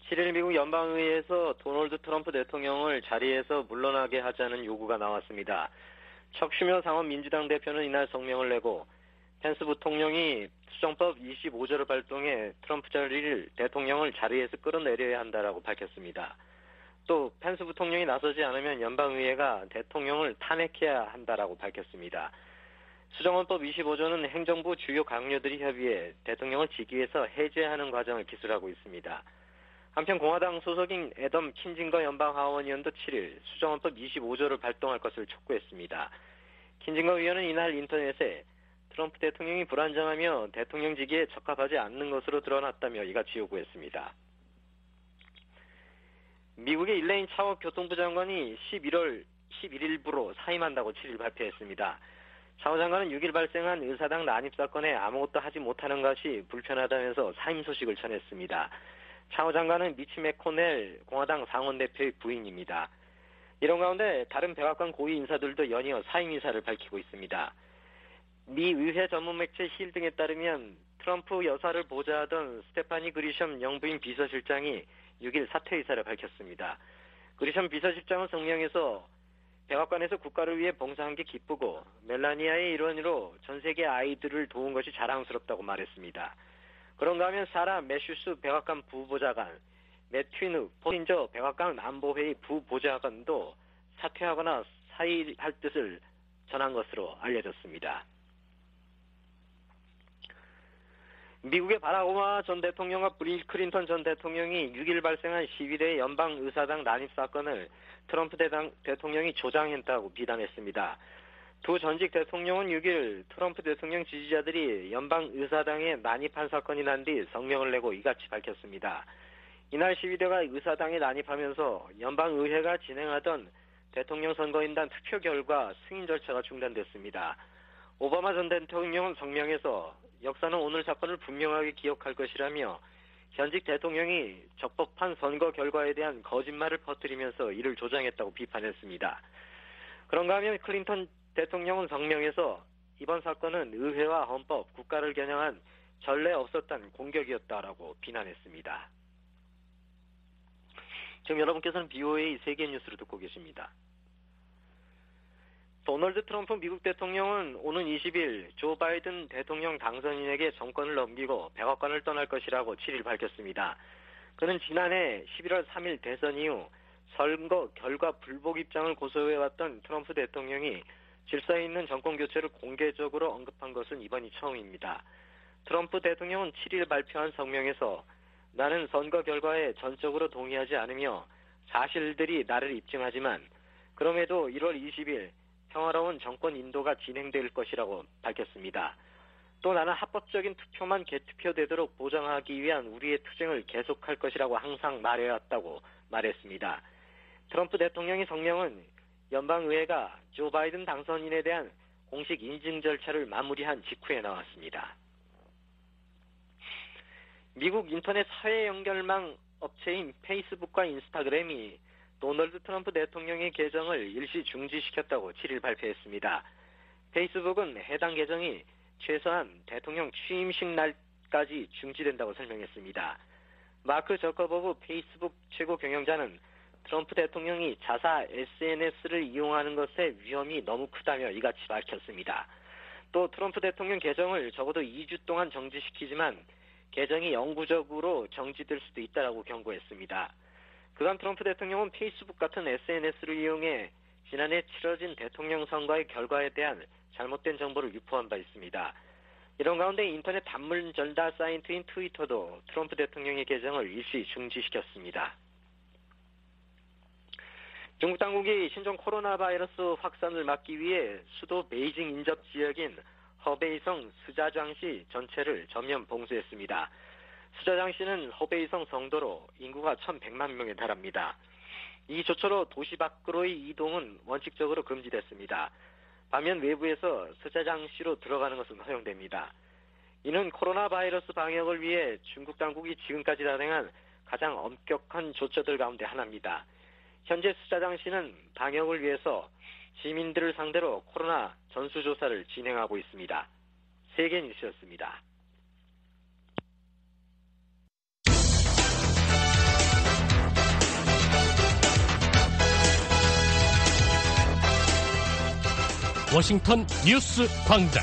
7일 미국 연방의회에서 도널드 트럼프 대통령을 자리에서 물러나게 하자는 요구가 나왔습니다. 척 슈머 상원 민주당 대표는 이날 성명을 내고 펜스 부통령이 수정법 25조를 발동해 트럼프 대통령을 자리에서 끌어내려야 한다라고 밝혔습니다. 또 펜스 부통령이 나서지 않으면 연방의회가 대통령을 탄핵해야 한다라고 밝혔습니다. 수정헌법 25조는 행정부 주요 강요들이 협의해 대통령을 직위에서 해제하는 과정을 기술하고 있습니다. 한편 공화당 소속인 애덤 킨징거 연방하원의원도 7일 수정헌법 25조를 발동할 것을 촉구했습니다. 킨징거 의원은 이날 인터넷에 트럼프 대통령이 불안정하며 대통령직에 적합하지 않는 것으로 드러났다며 이같이 요구했습니다. 미국의 일레인 차워 교통부 장관이 11월 11일부로 사임한다고 7일 발표했습니다. 차워 장관은 6일 발생한 의사당 난입 사건에 아무것도 하지 못하는 것이 불편하다면서 사임 소식을 전했습니다. 차워 장관은 미치 맥코넬 공화당 상원대표의 부인입니다. 이런 가운데 다른 백악관 고위 인사들도 연이어 사임 의사를 밝히고 있습니다. 미 의회 전문 매체 힐 등에 따르면 트럼프 여사를 보좌하던 스테파니 그리샴 영부인 비서실장이 6일 사퇴 의사를 밝혔습니다. 그리샴 비서실장은 성명에서 백악관에서 국가를 위해 봉사한 게 기쁘고 멜라니아의 일원으로 전 세계 아이들을 도운 것이 자랑스럽다고 말했습니다. 그런가 하면 사라 매슈스 백악관 부보좌관, 매튜누 포틴저 백악관 안보회의 부보좌관도 사퇴하거나 사의할 뜻을 전한 것으로 알려졌습니다. 미국의 바락 오바마 전 대통령과 빌 클린턴 전 대통령이 6일 발생한 11회 연방의사당 난입 사건을 트럼프 대통령이 조장했다고 비난했습니다. 두 전직 대통령은 6일 트럼프 대통령 지지자들이 연방의사당에 난입한 사건이 난 뒤 성명을 내고 이같이 밝혔습니다. 이날 12대가 의사당에 난입하면서 연방의회가 진행하던 대통령 선거인단 투표 결과 승인 절차가 중단됐습니다. 오바마 전 대통령은 성명에서 역사는 오늘 사건을 분명하게 기억할 것이라며 현직 대통령이 적법한 선거 결과에 대한 거짓말을 퍼뜨리면서 이를 조장했다고 비판했습니다. 그런가 하면 클린턴 대통령은 성명에서 이번 사건은 의회와 헌법, 국가를 겨냥한 전례 없었던 공격이었다라고 비난했습니다. 지금 여러분께서는 BOA 세계 뉴스를 듣고 계십니다. 도널드 트럼프 미국 대통령은 오는 20일 조 바이든 대통령 당선인에게 정권을 넘기고 백악관을 떠날 것이라고 7일 밝혔습니다. 그는 지난해 11월 3일 대선 이후 선거 결과 불복 입장을 고수해왔던 트럼프 대통령이 질서 있는 정권 교체를 공개적으로 언급한 것은 이번이 처음입니다. 트럼프 대통령은 7일 발표한 성명에서 나는 선거 결과에 전적으로 동의하지 않으며 사실들이 나를 입증하지만 그럼에도 1월 20일 평화로운 정권 인도가 진행될 것이라고 밝혔습니다. 또 나는 합법적인 투표만 개투표되도록 보장하기 위한 우리의 투쟁을 계속할 것이라고 항상 말해왔다고 말했습니다. 트럼프 대통령의 성명은 연방의회가 조 바이든 당선인에 대한 공식 인증 절차를 마무리한 직후에 나왔습니다. 미국 인터넷 사회 연결망 업체인 페이스북과 인스타그램이 도널드 트럼프 대통령의 계정을 일시 중지시켰다고 7일 발표했습니다. 페이스북은 해당 계정이 최소한 대통령 취임식 날까지 중지된다고 설명했습니다. 마크 저커버그 페이스북 최고 경영자는 트럼프 대통령이 자사 SNS를 이용하는 것의 위험이 너무 크다며 이같이 밝혔습니다. 또 트럼프 대통령 계정을 적어도 2주 동안 정지시키지만 계정이 영구적으로 정지될 수도 있다고 경고했습니다. 그간 트럼프 대통령은 페이스북 같은 SNS를 이용해 지난해 치러진 대통령 선거의 결과에 대한 잘못된 정보를 유포한 바 있습니다. 이런 가운데 인터넷 단문 전달 사이트인 트위터도 트럼프 대통령의 계정을 일시 중지시켰습니다. 중국 당국이 신종 코로나 바이러스 확산을 막기 위해 수도 베이징 인접 지역인 허베이성 스자장시 전체를 전면 봉쇄했습니다. 스자장시는 허베이성 성도로 인구가 1,100만 명에 달합니다. 이 조처로 도시 밖으로의 이동은 원칙적으로 금지됐습니다. 반면 외부에서 스자장시로 들어가는 것은 허용됩니다. 이는 코로나 바이러스 방역을 위해 중국 당국이 지금까지 단행한 가장 엄격한 조처들 가운데 하나입니다. 현재 스자장시는 방역을 위해서 시민들을 상대로 코로나 전수조사를 진행하고 있습니다. 세계 뉴스였습니다. 워싱턴 뉴스 광장.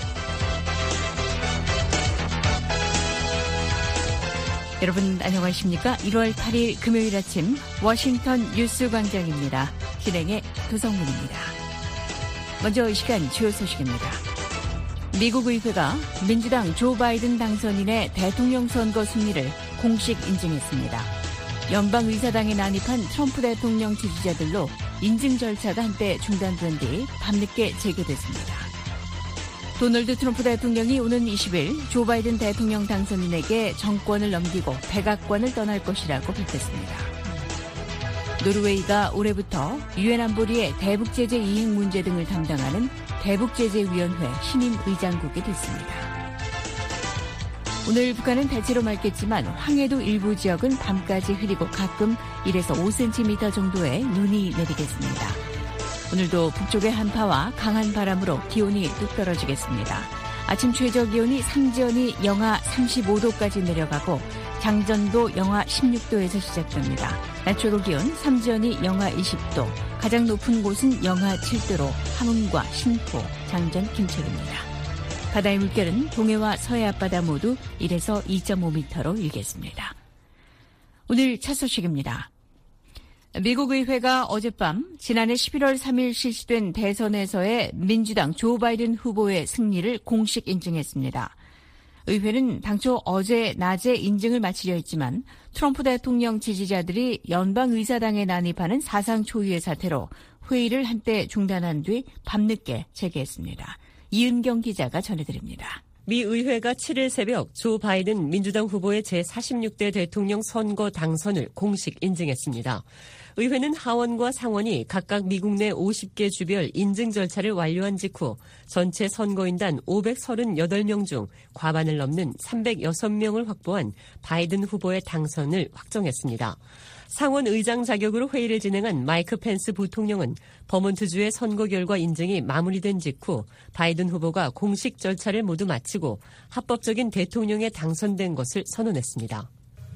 여러분 안녕하십니까? 1월 8일 금요일 아침 워싱턴 뉴스 광장입니다. 진행의 도성문입니다. 먼저 이 시간 주요 소식입니다. 미국 의회가 민주당 조 바이든 당선인의 대통령 선거 승리를 공식 인증했습니다. 연방의사당에 난입한 트럼프 대통령 지지자들로 인증 절차가 한때 중단된 뒤 밤늦게 재개됐습니다. 도널드 트럼프 대통령이 오는 20일 조 바이든 대통령 당선인에게 정권을 넘기고 백악관을 떠날 것이라고 밝혔습니다. 노르웨이가 올해부터 유엔 안보리의 대북제재 이행 문제 등을 담당하는 대북제재위원회 신임 의장국이 됐습니다. 오늘 북한은 대체로 맑겠지만 황해도 일부 지역은 밤까지 흐리고 가끔 1에서 5cm 정도의 눈이 내리겠습니다. 오늘도 북쪽의 한파와 강한 바람으로 기온이 뚝 떨어지겠습니다. 아침 최저 기온이 상지연이 영하 35도까지 내려가고 장전도 영하 16도에서 시작됩니다. 낮 최고 기온 삼지연이 영하 20도, 가장 높은 곳은 영하 7도로 함흥과 신포, 장전 김천입니다. 바다의 물결은 동해와 서해 앞바다 모두 1에서 2.5m로 일겠습니다. 오늘 첫 소식입니다. 미국 의회가 어젯밤 지난해 11월 3일 실시된 대선에서의 민주당 조 바이든 후보의 승리를 공식 인증했습니다. 의회는 당초 어제 낮에 인증을 마치려 했지만 트럼프 대통령 지지자들이 연방의사당에 난입하는 사상 초유의 사태로 회의를 한때 중단한 뒤 밤늦게 재개했습니다. 이은경 기자가 전해드립니다. 미 의회가 7일 새벽 조 바이든 민주당 후보의 제46대 대통령 선거 당선을 공식 인증했습니다. 의회는 하원과 상원이 각각 미국 내 50개 주별 인증 절차를 완료한 직후 전체 선거인단 538명 중 과반을 넘는 306명을 확보한 바이든 후보의 당선을 확정했습니다. 상원 의장 자격으로 회의를 진행한 마이크 펜스 부통령은 버몬트주의 선거 결과 인증이 마무리된 직후 바이든 후보가 공식 절차를 모두 마치고 합법적인 대통령에 당선된 것을 선언했습니다.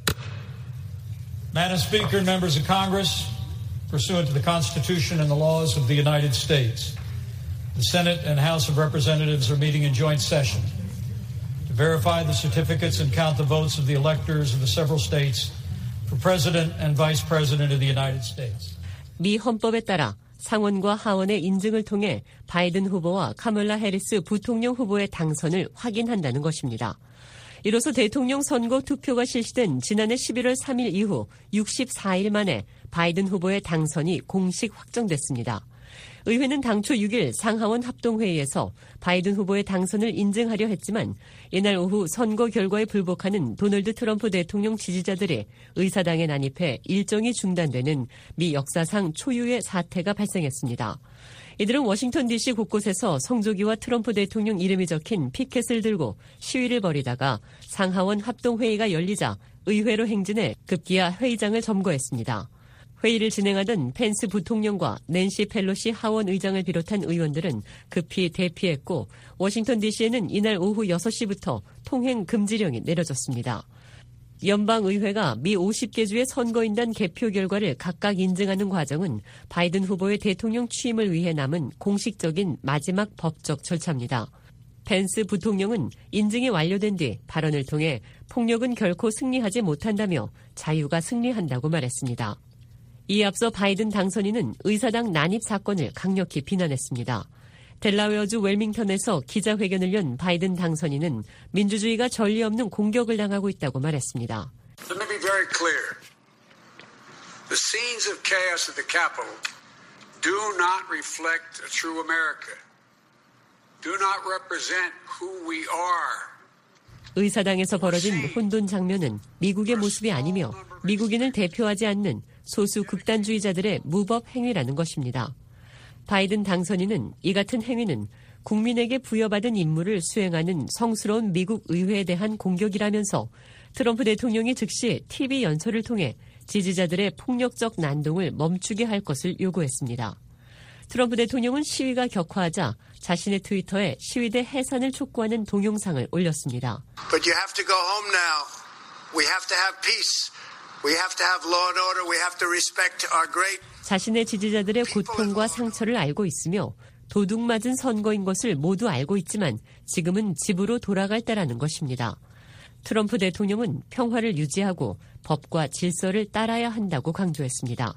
Madam Speaker, members of Congress, pursuant to the Constitution and the laws of the United States, the Senate and House of Representatives are meeting in joint session to verify the certificates and count the votes of the electors of the several states for President and Vice President of the United States. 미 헌법에 따라 상원과 하원의 인증을 통해 바이든 후보와 카멀라 해리스 부통령 후보의 당선을 확인한다는 것입니다. 이로써 대통령 선거 투표가 실시된 지난해 11월 3일 이후 64일 만에 바이든 후보의 당선이 공식 확정됐습니다. 의회는 당초 6일 상하원 합동회의에서 바이든 후보의 당선을 인증하려 했지만 이날 오후 선거 결과에 불복하는 도널드 트럼프 대통령 지지자들이 의사당에 난입해 일정이 중단되는 미 역사상 초유의 사태가 발생했습니다. 이들은 워싱턴 DC 곳곳에서 성조기와 트럼프 대통령 이름이 적힌 피켓을 들고 시위를 벌이다가 상하원 합동회의가 열리자 의회로 행진해 급기야 회의장을 점거했습니다. 회의를 진행하던 펜스 부통령과 낸시 펠로시 하원 의장을 비롯한 의원들은 급히 대피했고 워싱턴 DC에는 이날 오후 6시부터 통행 금지령이 내려졌습니다. 연방의회가 미 50개 주의 선거인단 개표 결과를 각각 인증하는 과정은 바이든 후보의 대통령 취임을 위해 남은 공식적인 마지막 법적 절차입니다. 펜스 부통령은 인증이 완료된 뒤 발언을 통해 폭력은 결코 승리하지 못한다며 자유가 승리한다고 말했습니다. 이에 앞서 바이든 당선인은 의사당 난입 사건을 강력히 비난했습니다. 델라웨어주 웰밍턴에서 기자회견을 연 바이든 당선인은 민주주의가 전례 없는 공격을 당하고 있다고 말했습니다. Let me be very clear. The scenes of chaos at the Capitol do not reflect a true America. Do not represent who we are. 의사당에서 벌어진 혼돈 장면은 미국의 모습이 아니며 미국인을 대표하지 않는 소수 극단주의자들의 무법 행위라는 것입니다. 바이든 당선인은 이 같은 행위는 국민에게 부여받은 임무를 수행하는 성스러운 미국 의회에 대한 공격이라면서 트럼프 대통령이 즉시 TV 연설을 통해 지지자들의 폭력적 난동을 멈추게 할 것을 요구했습니다. 트럼프 대통령은 시위가 격화하자 자신의 트위터에 시위대 해산을 촉구하는 동영상을 올렸습니다. But you have to go home now. We have to have peace. We have to have law and order. We have to respect our great. 자신의 지지자들의 고통과 상처를 알고 있으며 도둑맞은 선거인 것을 모두 알고 있지만 지금은 집으로 돌아갈 때라는 것입니다. 트럼프 대통령은 평화를 유지하고 법과 질서를 따라야 한다고 강조했습니다.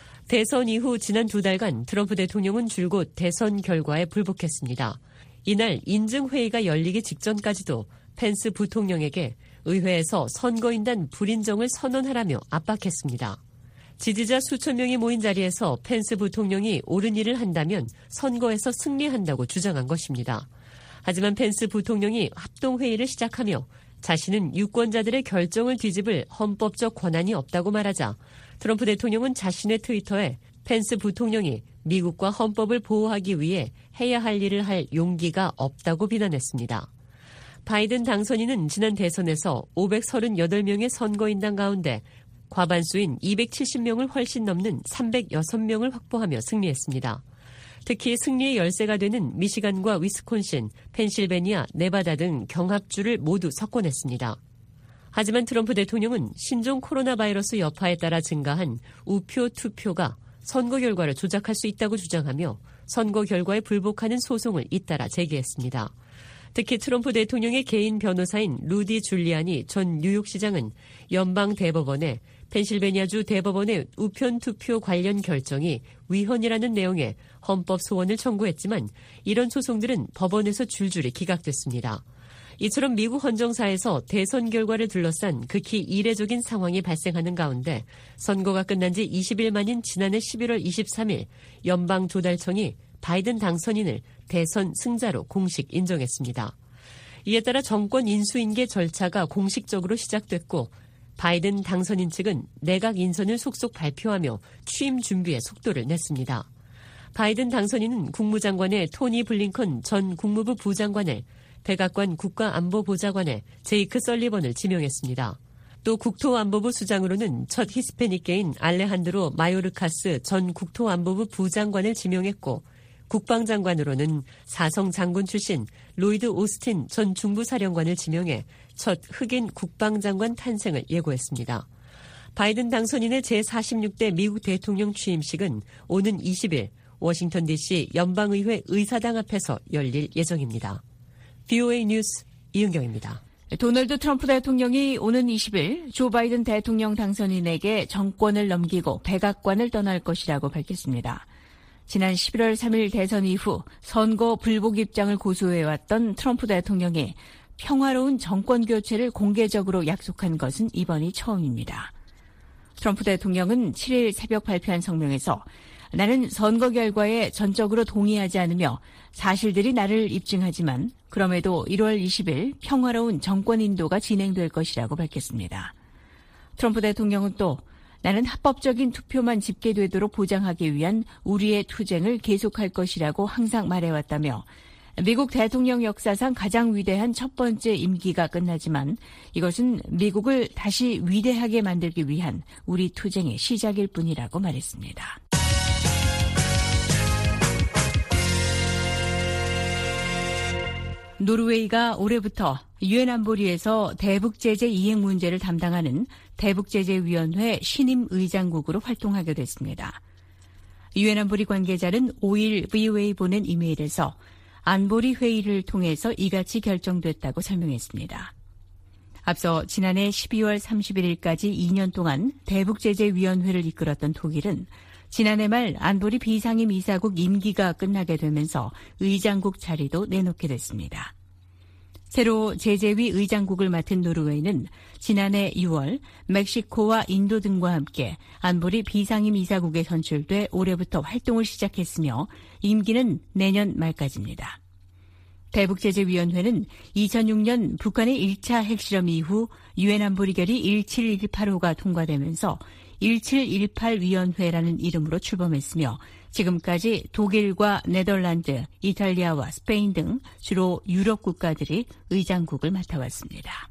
대선 이후 지난 2달간 트럼프 대통령은 줄곧 대선 결과에 불복했습니다. 이날 인증회의가 열리기 직전까지도 펜스 부통령에게 의회에서 선거인단 불인정을 선언하라며 압박했습니다. 지지자 수천 명이 모인 자리에서 펜스 부통령이 옳은 일을 한다면 선거에서 승리한다고 주장한 것입니다. 하지만 펜스 부통령이 합동회의를 시작하며 자신은 유권자들의 결정을 뒤집을 헌법적 권한이 없다고 말하자 트럼프 대통령은 자신의 트위터에 펜스 부통령이 미국과 헌법을 보호하기 위해 해야 할 일을 할 용기가 없다고 비난했습니다. 바이든 당선인은 지난 대선에서 538명의 선거인단 가운데 과반수인 270명을 훨씬 넘는 306명을 확보하며 승리했습니다. 특히 승리의 열세가 되는 미시간과 위스콘신, 펜실베니아, 네바다 등 경합주를 모두 석권했습니다. 하지만 트럼프 대통령은 신종 코로나 바이러스 여파에 따라 증가한 우표 투표가 선거 결과를 조작할 수 있다고 주장하며 선거 결과에 불복하는 소송을 잇따라 제기했습니다. 특히 트럼프 대통령의 개인 변호사인 루디 줄리아니 전 뉴욕시장은 연방 대법원에 펜실베니아주 대법원의 우편 투표 관련 결정이 위헌이라는 내용의 헌법 소원을 청구했지만 이런 소송들은 법원에서 줄줄이 기각됐습니다. 이처럼 미국 헌정사에서 대선 결과를 둘러싼 극히 이례적인 상황이 발생하는 가운데 선거가 끝난 지 20일 만인 지난해 11월 23일 연방조달청이 바이든 당선인을 대선 승자로 공식 인정했습니다. 이에 따라 정권 인수인계 절차가 공식적으로 시작됐고 바이든 당선인 측은 내각 인선을 속속 발표하며 취임 준비에 속도를 냈습니다. 바이든 당선인은 국무장관의 토니 블링컨 전 국무부 부장관을, 백악관 국가안보보좌관에 제이크 설리번을 지명했습니다. 또 국토안보부 수장으로는 첫 히스패닉계인 알레한드로 마요르카스 전 국토안보부 부장관을 지명했고 국방장관으로는 사성 장군 출신 로이드 오스틴 전 중부사령관을 지명해 첫 흑인 국방장관 탄생을 예고했습니다. 바이든 당선인의 제46대 미국 대통령 취임식은 오는 20일 워싱턴 DC 연방의회 의사당 앞에서 열릴 예정입니다. BOA 뉴스 이은경입니다. 도널드 트럼프 대통령이 오는 20일 조 바이든 대통령 당선인에게 정권을 넘기고 백악관을 떠날 것이라고 밝혔습니다. 지난 11월 3일 대선 이후 선거 불복 입장을 고수해왔던 트럼프 대통령이 평화로운 정권 교체를 공개적으로 약속한 것은 이번이 처음입니다. 트럼프 대통령은 7일 새벽 발표한 성명에서 나는 선거 결과에 전적으로 동의하지 않으며 사실들이 나를 입증하지만 그럼에도 1월 20일 평화로운 정권 인도가 진행될 것이라고 밝혔습니다. 트럼프 대통령은 또 나는 합법적인 투표만 집계되도록 보장하기 위한 우리의 투쟁을 계속할 것이라고 항상 말해왔다며 미국 대통령 역사상 가장 위대한 첫 번째 임기가 끝나지만 이것은 미국을 다시 위대하게 만들기 위한 우리 투쟁의 시작일 뿐이라고 말했습니다. 노르웨이가 올해부터 유엔 안보리에서 대북제재 이행 문제를 담당하는 대북제재위원회 신임 의장국으로 활동하게 됐습니다. 유엔 안보리 관계자는 5일 VOA 보낸 이메일에서 안보리 회의를 통해서 이같이 결정됐다고 설명했습니다. 앞서 지난해 12월 31일까지 2년 동안 대북제재위원회를 이끌었던 독일은 지난해 말 안보리 비상임 이사국 임기가 끝나게 되면서 의장국 자리도 내놓게 됐습니다. 새로 제재위 의장국을 맡은 노르웨이는 지난해 6월 멕시코와 인도 등과 함께 안보리 비상임 이사국에 선출돼 올해부터 활동을 시작했으며 임기는 내년 말까지입니다. 대북제재위원회는 2006년 북한의 1차 핵실험 이후 유엔 안보리 결의 1718호가 통과되면서 1718위원회라는 이름으로 출범했으며 지금까지 독일과 네덜란드, 이탈리아와 스페인 등 주로 유럽 국가들이 의장국을 맡아왔습니다.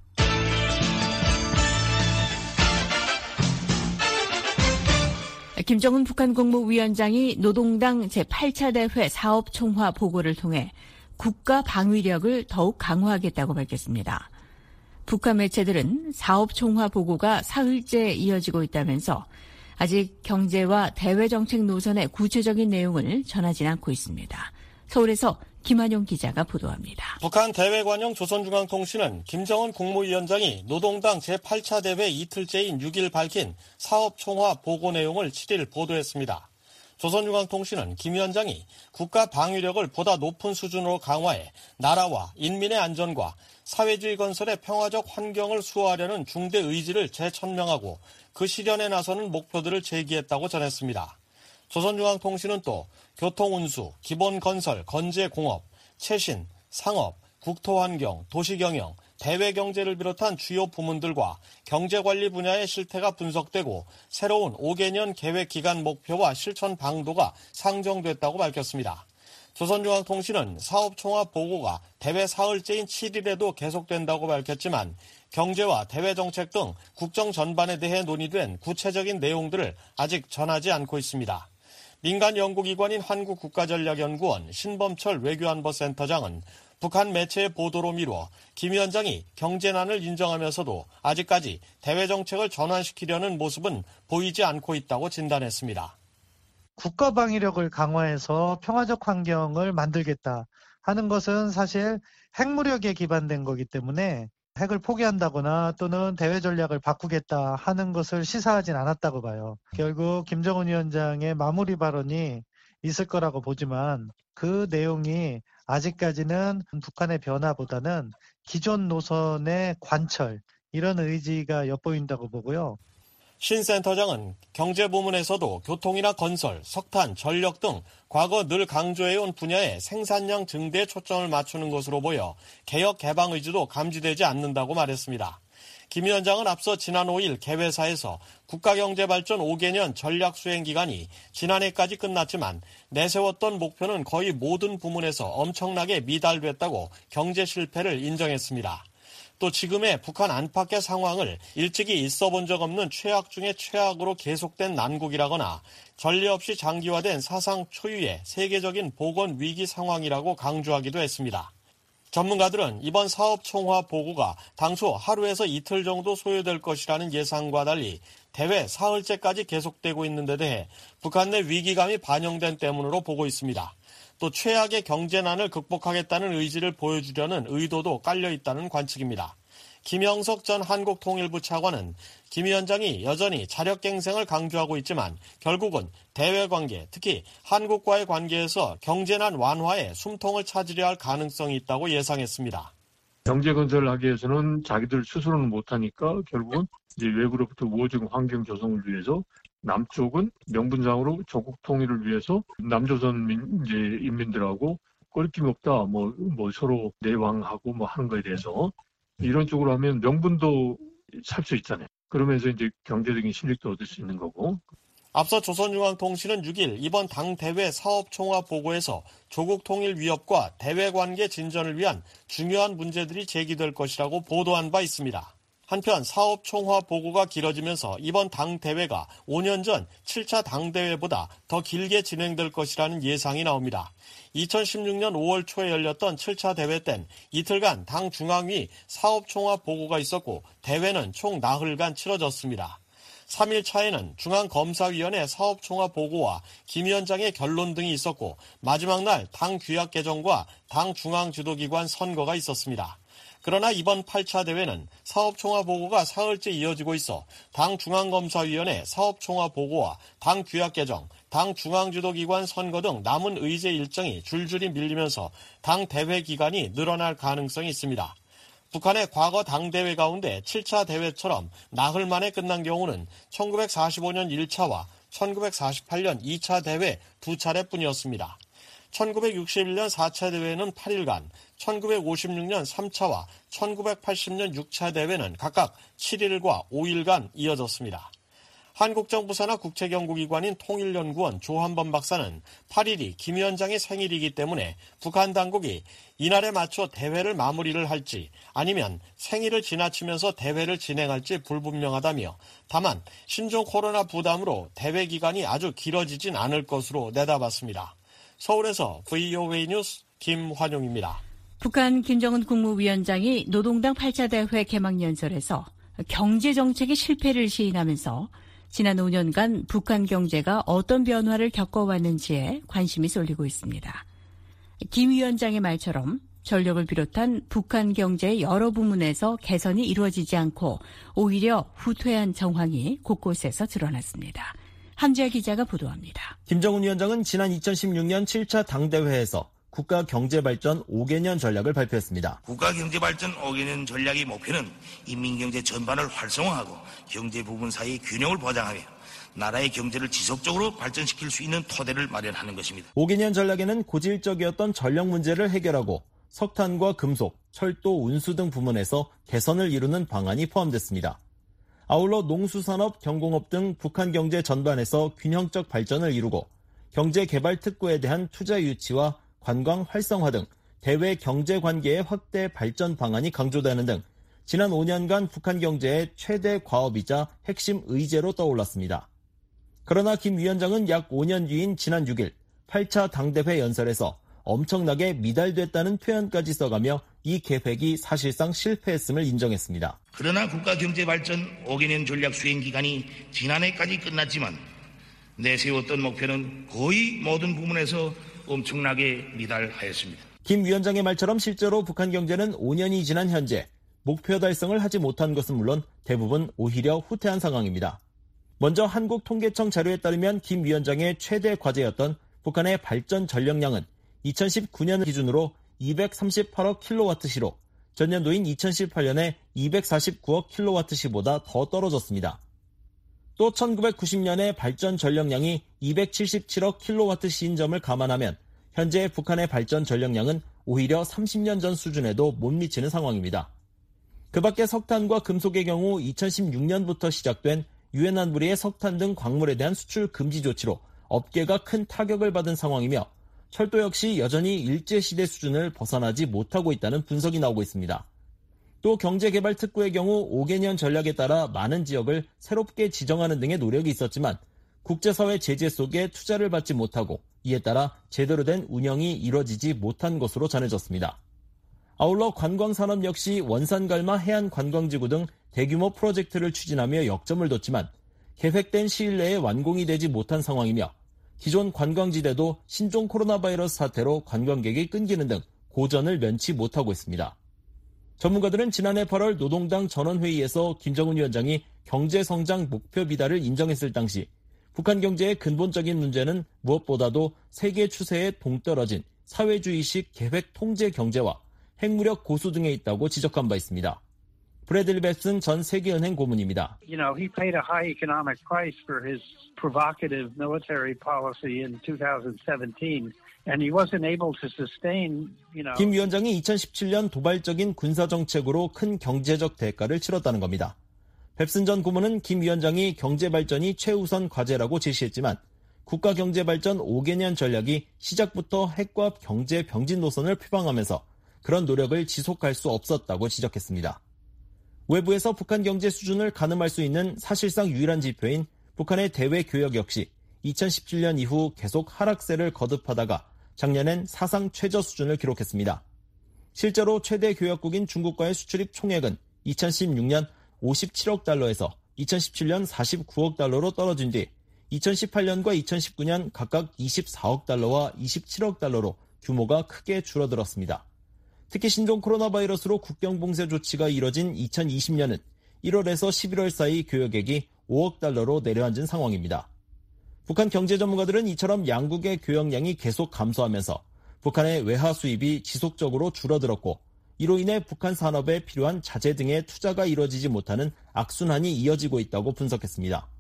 김정은 북한 국무위원장이 노동당 제8차 대회 사업총화 보고를 통해 국가 방위력을 더욱 강화하겠다고 밝혔습니다. 북한 매체들은 사업총화 보고가 사흘째 이어지고 있다면서 아직 경제와 대외정책 노선의 구체적인 내용을 전하진 않고 있습니다. 서울에서 김한용 기자가 보도합니다. 북한 대외관용 조선중앙통신은 김정은 국무위원장이 노동당 제8차 대회 이틀째인 6일 밝힌 사업총화 보고 내용을 7일 보도했습니다. 조선중앙통신은 김 위원장이 국가 방위력을 보다 높은 수준으로 강화해 나라와 인민의 안전과 사회주의 건설의 평화적 환경을 수호하려는 중대 의지를 재천명하고 그 실현에 나서는 목표들을 제기했다고 전했습니다. 조선중앙통신은 또 교통운수, 기본건설, 건재공업, 최신, 상업, 국토환경, 도시경영, 대외경제를 비롯한 주요 부문들과 경제관리 분야의 실태가 분석되고 새로운 5개년 계획기간 목표와 실천 방도가 상정됐다고 밝혔습니다. 조선중앙통신은 사업총화 보고가 대회 사흘째인 7일에도 계속된다고 밝혔지만 경제와 대외정책 등 국정 전반에 대해 논의된 구체적인 내용들을 아직 전하지 않고 있습니다. 민간 연구기관인 한국국가전략연구원 신범철 외교안보센터장은 북한 매체의 보도로 미루어 김 위원장이 경제난을 인정하면서도 아직까지 대외정책을 전환시키려는 모습은 보이지 않고 있다고 진단했습니다. 국가 방위력을 강화해서 평화적 환경을 만들겠다 하는 것은 사실 핵무력에 기반된 거기 때문에 핵을 포기한다거나 또는 대외 전략을 바꾸겠다 하는 것을 시사하진 않았다고 봐요. 결국 김정은 위원장의 마무리 발언이 있을 거라고 보지만 그 내용이 아직까지는 북한의 변화보다는 기존 노선의 관철, 이런 의지가 엿보인다고 보고요. 신 센터장은 경제 부문에서도 교통이나 건설, 석탄, 전력 등 과거 늘 강조해온 분야의 생산량 증대에 초점을 맞추는 것으로 보여 개혁 개방 의지도 감지되지 않는다고 말했습니다. 김 위원장은 앞서 지난 5일 개회사에서 국가경제발전 5개년 전략수행기간이 지난해까지 끝났지만 내세웠던 목표는 거의 모든 부문에서 엄청나게 미달됐다고 경제 실패를 인정했습니다. 또 지금의 북한 안팎의 상황을 일찍이 있어본 적 없는 최악 중의 최악으로 계속된 난국이라거나 전례 없이 장기화된 사상 초유의 세계적인 보건 위기 상황이라고 강조하기도 했습니다. 전문가들은 이번 사업 총화 보고가 당초 하루에서 이틀 정도 소요될 것이라는 예상과 달리 대회 사흘째까지 계속되고 있는 데 대해 북한 내 위기감이 반영된 때문으로 보고 있습니다. 또 최악의 경제난을 극복하겠다는 의지를 보여주려는 의도도 깔려 있다는 관측입니다. 김영석 전 한국통일부 차관은 김 위원장이 여전히 자력갱생을 강조하고 있지만 결국은 대외관계, 특히 한국과의 관계에서 경제난 완화에 숨통을 찾으려 할 가능성이 있다고 예상했습니다. 경제 건설을 하기 위해서는 자기들 스스로는 못하니까 결국은 이제 외부로부터 우호적 환경 조성을 위해서 남쪽은 명분상으로 조국 통일을 위해서 남조선 인민들하고 껄김 없다, 뭐 서로 내왕하고 하는 거에 대해서 이런 쪽으로 하면 명분도 살 수 있잖아요. 그러면서 이제 경제적인 실력도 얻을 수 있는 거고. 앞서 조선중앙통신은 6일 이번 당대회 사업총화 보고에서 조국 통일 위협과 대외관계 진전을 위한 중요한 문제들이 제기될 것이라고 보도한 바 있습니다. 한편 사업총화 보고가 길어지면서 이번 당대회가 5년 전 7차 당대회보다 더 길게 진행될 것이라는 예상이 나옵니다. 2016년 5월 초에 열렸던 7차 대회 땐 이틀간 당 중앙위 사업총화 보고가 있었고 대회는 총 나흘간 치러졌습니다. 3일 차에는 중앙검사위원회 사업총화 보고와 김 위원장의 결론 등이 있었고 마지막 날 당 규약 개정과 당 중앙지도기관 선거가 있었습니다. 그러나 이번 8차 대회는 사업총화 보고가 사흘째 이어지고 있어 당 중앙검사위원회 사업총화 보고와 당 규약 개정, 당 중앙지도기관 선거 등 남은 의제 일정이 줄줄이 밀리면서 당 대회 기간이 늘어날 가능성이 있습니다. 북한의 과거 당대회 가운데 7차 대회처럼 나흘 만에 끝난 경우는 1945년 1차와 1948년 2차 대회 두 차례뿐이었습니다. 1961년 4차 대회는 8일간, 1956년 3차와 1980년 6차 대회는 각각 7일과 5일간 이어졌습니다. 한국정부사나 국책연구기관인 통일연구원 조한범 박사는 8일이 김 위원장의 생일이기 때문에 북한 당국이 이날에 맞춰 대회를 마무리를 할지 아니면 생일을 지나치면서 대회를 진행할지 불분명하다며 다만 신종 코로나 부담으로 대회 기간이 아주 길어지진 않을 것으로 내다봤습니다. 서울에서 VOA 뉴스 김환용입니다. 북한 김정은 국무위원장이 노동당 8차 대회 개막연설에서 경제정책의 실패를 시인하면서 지난 5년간 북한 경제가 어떤 변화를 겪어왔는지에 관심이 쏠리고 있습니다. 김 위원장의 말처럼 전력을 비롯한 북한 경제의 여러 부문에서 개선이 이루어지지 않고 오히려 후퇴한 정황이 곳곳에서 드러났습니다. 함지아 기자가 보도합니다. 김정은 위원장은 지난 2016년 7차 당대회에서 국가경제발전 5개년 전략을 발표했습니다. 국가경제발전 5개년 전략의 목표는 인민경제 전반을 활성화하고 경제 부분 사이의 균형을 보장하며 나라의 경제를 지속적으로 발전시킬 수 있는 토대를 마련하는 것입니다. 5개년 전략에는 고질적이었던 전력 문제를 해결하고 석탄과 금속, 철도, 운수 등 부문에서 개선을 이루는 방안이 포함됐습니다. 아울러 농수산업, 경공업 등 북한 경제 전반에서 균형적 발전을 이루고 경제개발 특구에 대한 투자 유치와 관광 활성화 등 대외 경제 관계의 확대 발전 방안이 강조되는 등 지난 5년간 북한 경제의 최대 과업이자 핵심 의제로 떠올랐습니다. 그러나 김 위원장은 약 5년 뒤인 지난 6일 8차 당대회 연설에서 엄청나게 미달됐다는 표현까지 써가며 이 계획이 사실상 실패했음을 인정했습니다. 그러나 국가경제발전 5개년 전략 수행 기간이 지난해까지 끝났지만 내세웠던 목표는 거의 모든 부문에서 엄청나게 미달하였습니다. 김 위원장의 말처럼 실제로 북한 경제는 5년이 지난 현재 목표 달성을 하지 못한 것은 물론 대부분 오히려 후퇴한 상황입니다. 먼저 한국통계청 자료에 따르면 김 위원장의 최대 과제였던 북한의 발전 전력량은 2019년 기준으로 238억 킬로와트시로 전년도인 2018년에 249억 킬로와트시보다 더 떨어졌습니다. 또 1990년에 발전 전력량이 277억 킬로와트시인 점을 감안하면 현재 북한의 발전 전력량은 오히려 30년 전 수준에도 못 미치는 상황입니다. 그 밖에 석탄과 금속의 경우 2016년부터 시작된 유엔 안보리의 석탄 등 광물에 대한 수출 금지 조치로 업계가 큰 타격을 받은 상황이며 철도 역시 여전히 일제시대 수준을 벗어나지 못하고 있다는 분석이 나오고 있습니다. 또 경제개발 특구의 경우 5개년 전략에 따라 많은 지역을 새롭게 지정하는 등의 노력이 있었지만 국제사회 제재 속에 투자를 받지 못하고 이에 따라 제대로 된 운영이 이뤄지지 못한 것으로 전해졌습니다. 아울러 관광산업 역시 원산갈마 해안관광지구 등 대규모 프로젝트를 추진하며 역점을 뒀지만 계획된 시일 내에 완공이 되지 못한 상황이며 기존 관광지대도 신종 코로나 바이러스 사태로 관광객이 끊기는 등 고전을 면치 못하고 있습니다. 전문가들은 지난해 8월 노동당 전원회의에서 김정은 위원장이 경제성장 목표 비달을 인정했을 당시 북한 경제의 근본적인 문제는 무엇보다도 세계 추세에 동떨어진 사회주의식 계획 통제 경제와 핵무력 고수 등에 있다고 지적한 바 있습니다. 브래들리 벱슨 전 세계은행 고문입니다. He paid a high economic price for his provocative military policy in 2017. And he wasn't able to sustain, 김 위원장이 2017년 도발적인 군사정책으로 큰 경제적 대가를 치렀다는 겁니다. 벱슨 전 고문은 김 위원장이 경제발전이 최우선 과제라고 제시했지만 국가경제발전 5개년 전략이 시작부터 핵과 경제 병진 노선을 표방하면서 그런 노력을 지속할 수 없었다고 지적했습니다. 외부에서 북한 경제 수준을 가늠할 수 있는 사실상 유일한 지표인 북한의 대외 교역 역시 2017년 이후 계속 하락세를 거듭하다가 작년엔 사상 최저 수준을 기록했습니다. 실제로 최대 교역국인 중국과의 수출입 총액은 2016년 57억 달러에서 2017년 49억 달러로 떨어진 뒤 2018년과 2019년 각각 24억 달러와 27억 달러로 규모가 크게 줄어들었습니다. 특히 신종 코로나 바이러스로 국경 봉쇄 조치가 이뤄진 2020년은 1월에서 11월 사이 교역액이 5억 달러로 내려앉은 상황입니다. 북한 경제 전문가들은 이처럼 양국의 교역량이 계속 감소하면서 북한의 외화 수입이 지속적으로 줄어들었고 이로 인해 북한 산업에 필요한 자재 등의 투자가 이뤄지지 못하는 악순환이 이어지고 있다고 분석했습니다.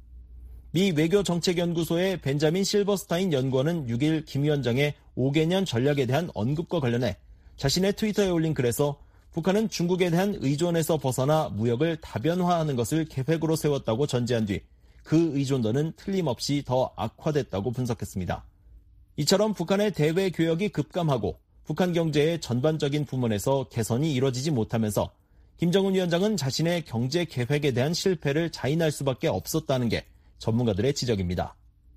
미 외교정책연구소의 벤자민 실버스타인 연구원은 6일 김 위원장의 5개년 전략에 대한 언급과 관련해 자신의 트위터에 올린 글에서 북한은 중국에 대한 의존에서 벗어나 무역을 다변화하는 것을 계획으로 세웠다고 전제한 뒤 그 의존도는 틀림없이 더 악화됐다고 분석했습니다. 이처럼 북한의 대외 교역이 급감하고 북한 경제의 전반적인 부문에서 개선이 이뤄지지 못하면서 김정은 위원장은 자신의 경제 계획에 대한 실패를 자인할 수밖에 없었다는 게 전문가들의 지적입니다.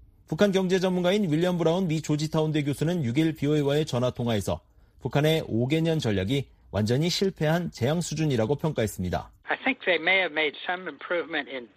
북한 경제 전문가인 윌리엄 브라운 미 조지타운대 교수는 6일 BOA와의 전화통화에서 북한의 5개년 전략이 완전히 실패한 재앙 수준이라고 평가했습니다. I think they may have made some improvement in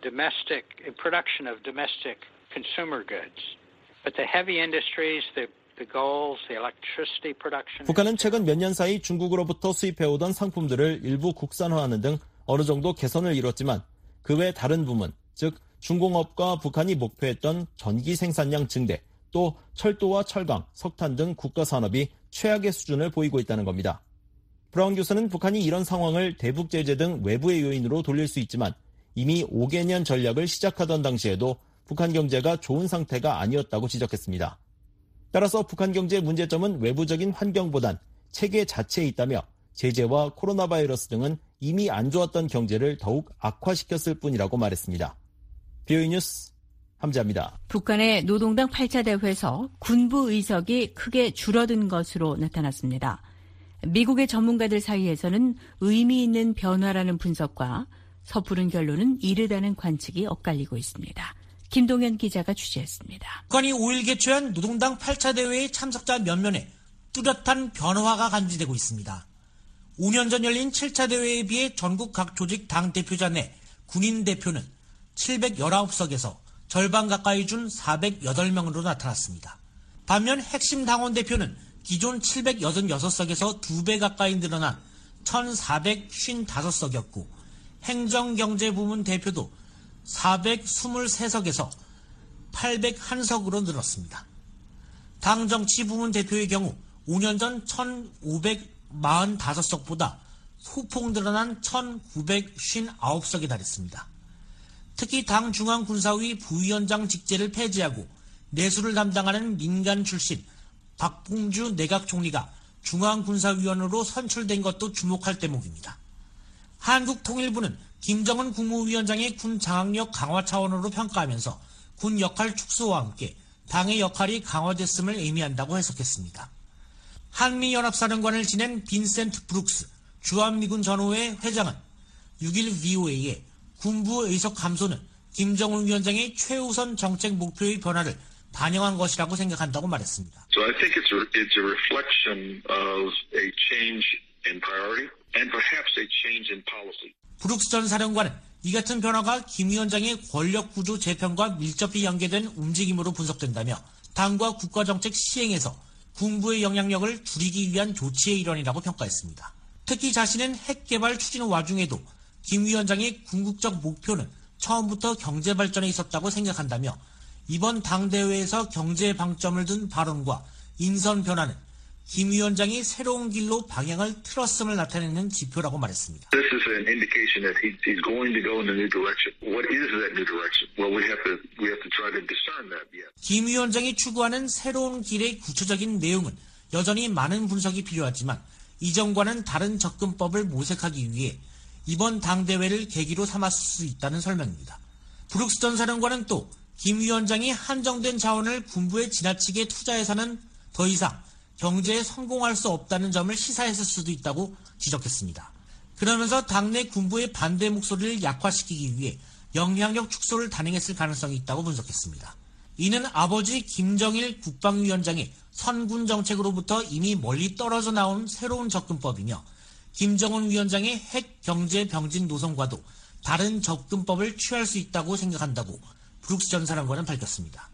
production of domestic consumer goods. But the heavy industries, the the goals, the electricity production. 북한은 최근 몇 년 사이 중국으로부터 수입해오던 상품들을 일부 국산화하는 등 어느 정도 개선을 이뤘지만 그 외 다른 부문, 즉 중공업과 북한이 목표했던 전기 생산량 증대, 또 철도와 철강, 석탄 등 국가 산업이 최악의 수준을 보이고 있다는 겁니다. 브라운 교수는 북한이 이런 상황을 대북 제재 등 외부의 요인으로 돌릴 수 있지만 이미 5개년 전략을 시작하던 당시에도 북한 경제가 좋은 상태가 아니었다고 지적했습니다. 따라서 북한 경제의 문제점은 외부적인 환경보단 체계 자체에 있다며 제재와 코로나 바이러스 등은 이미 안 좋았던 경제를 더욱 악화시켰을 뿐이라고 말했습니다. BOE 뉴스 함지아입니다. 북한의 노동당 8차 대회에서 군부 의석이 크게 줄어든 것으로 나타났습니다. 미국의 전문가들 사이에서는 의미 있는 변화라는 분석과 섣부른 결론은 이르다는 관측이 엇갈리고 있습니다. 김동현 기자가 취재했습니다. 북한이 5일 개최한 노동당 8차 대회의 참석자 면면에 뚜렷한 변화가 감지되고 있습니다. 5년 전 열린 7차 대회에 비해 전국 각 조직 당 대표자 내 군인 대표는 719석에서 절반 가까이 준 408명으로 나타났습니다. 반면 핵심 당원 대표는 기존 786석에서 2배 가까이 늘어난 1,455석이었고 행정경제부문 대표도 423석에서 801석으로 늘었습니다. 당정치부문 대표의 경우 5년 전 1,545석보다 소폭 늘어난 1,959석에 달했습니다. 특히 당 중앙군사위 부위원장 직제를 폐지하고 내수를 담당하는 민간 출신 박봉주 내각총리가 중앙군사위원으로 선출된 것도 주목할 대목입니다. 한국통일부는 김정은 국무위원장의 군 장악력 강화 차원으로 평가하면서 군 역할 축소와 함께 당의 역할이 강화됐음을 의미한다고 해석했습니다. 한미연합사령관을 지낸 빈센트 브룩스 주한미군 전후회 회장은 6일 VOA에 군부 의석 감소는 김정은 위원장의 최우선 정책 목표의 변화를 반영한 것이라고 생각한다고 말했습니다. So I think it's a reflection of a change in priority and perhaps a change in policy. 브룩스 전 사령관은 이 같은 변화가 김 위원장의 권력 구조 재편과 밀접히 연계된 움직임으로 분석된다며 당과 국가정책 시행에서 군부의 영향력을 줄이기 위한 조치의 일환이라고 평가했습니다. 특히 자신은 핵개발 추진 와중에도 김 위원장의 궁극적 목표는 처음부터 경제 발전에 있었다고 생각한다며 이번 당대회에서 경제에 방점을 둔 발언과 인선 변화는 김 위원장이 새로운 길로 방향을 틀었음을 나타내는 지표라고 말했습니다. This is an indication that he's going to go in a new direction. What is that new direction? Well, we have to try to discern that yet. 김 위원장이 추구하는 새로운 길의 구체적인 내용은 여전히 많은 분석이 필요하지만 이전과는 다른 접근법을 모색하기 위해 이번 당대회를 계기로 삼았을 수 있다는 설명입니다. 브룩스 전 사령관은 또 김 위원장이 한정된 자원을 군부에 지나치게 투자해서는 더 이상 경제에 성공할 수 없다는 점을 시사했을 수도 있다고 지적했습니다. 그러면서 당내 군부의 반대 목소리를 약화시키기 위해 영향력 축소를 단행했을 가능성이 있다고 분석했습니다. 이는 아버지 김정일 국방위원장의 선군 정책으로부터 이미 멀리 떨어져 나온 새로운 접근법이며 김정은 위원장의 핵 경제 병진 노선과도 다른 접근법을 취할 수 있다고 생각한다고 브룩스 전 사령관은 밝혔습니다.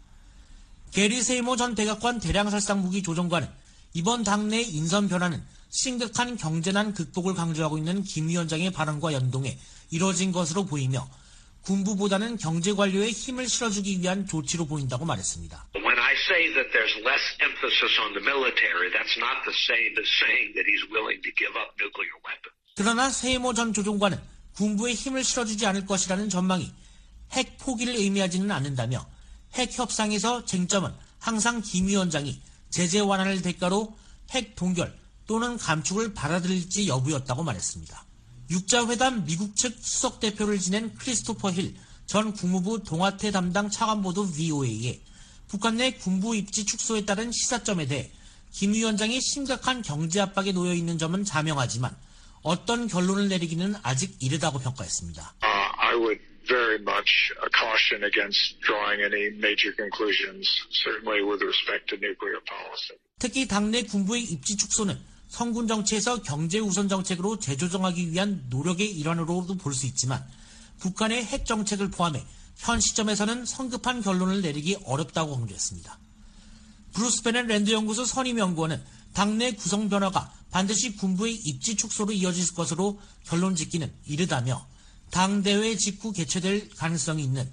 게리 세이모 전 백악관 대량살상무기 조정관은 이번 당내 인선 변화는 심각한 경제난 극복을 강조하고 있는 김 위원장의 발언과 연동해 이뤄진 것으로 보이며 군부보다는 경제 관료에 힘을 실어주기 위한 조치로 보인다고 말했습니다. When I say that there's less emphasis on the military, that's not the same as saying that he's willing to give up nuclear weapons. 그러나 세이모 전 조종관은 군부에 힘을 실어주지 않을 것이라는 전망이 핵 포기를 의미하지는 않는다며 핵 협상에서 쟁점은 항상 김 위원장이 제재 완화를 대가로 핵 동결 또는 감축을 받아들일지 여부였다고 말했습니다. 육자회담 미국 측 수석 대표를 지낸 크리스토퍼 힐 전 국무부 동아태 담당 차관보도 VOA에 북한 내 군부 입지 축소에 따른 시사점에 대해 김 위원장이 심각한 경제 압박에 놓여 있는 점은 자명하지만 어떤 결론을 내리기는 아직 이르다고 평가했습니다. I would very much caution against drawing any major conclusions, certainly with respect to nuclear policy. 특히 당내 군부의 입지 축소는 성군 정치에서 경제 우선 정책으로 재조정하기 위한 노력의 일환으로도 볼 수 있지만 북한의 핵 정책을 포함해 현 시점에서는 성급한 결론을 내리기 어렵다고 강조했습니다. 브루스 베넷 랜드 연구소 선임 연구원은 당내 구성 변화가 반드시 군부의 입지 축소로 이어질 것으로 결론 짓기는 이르다며 당대회 직후 개최될 가능성이 있는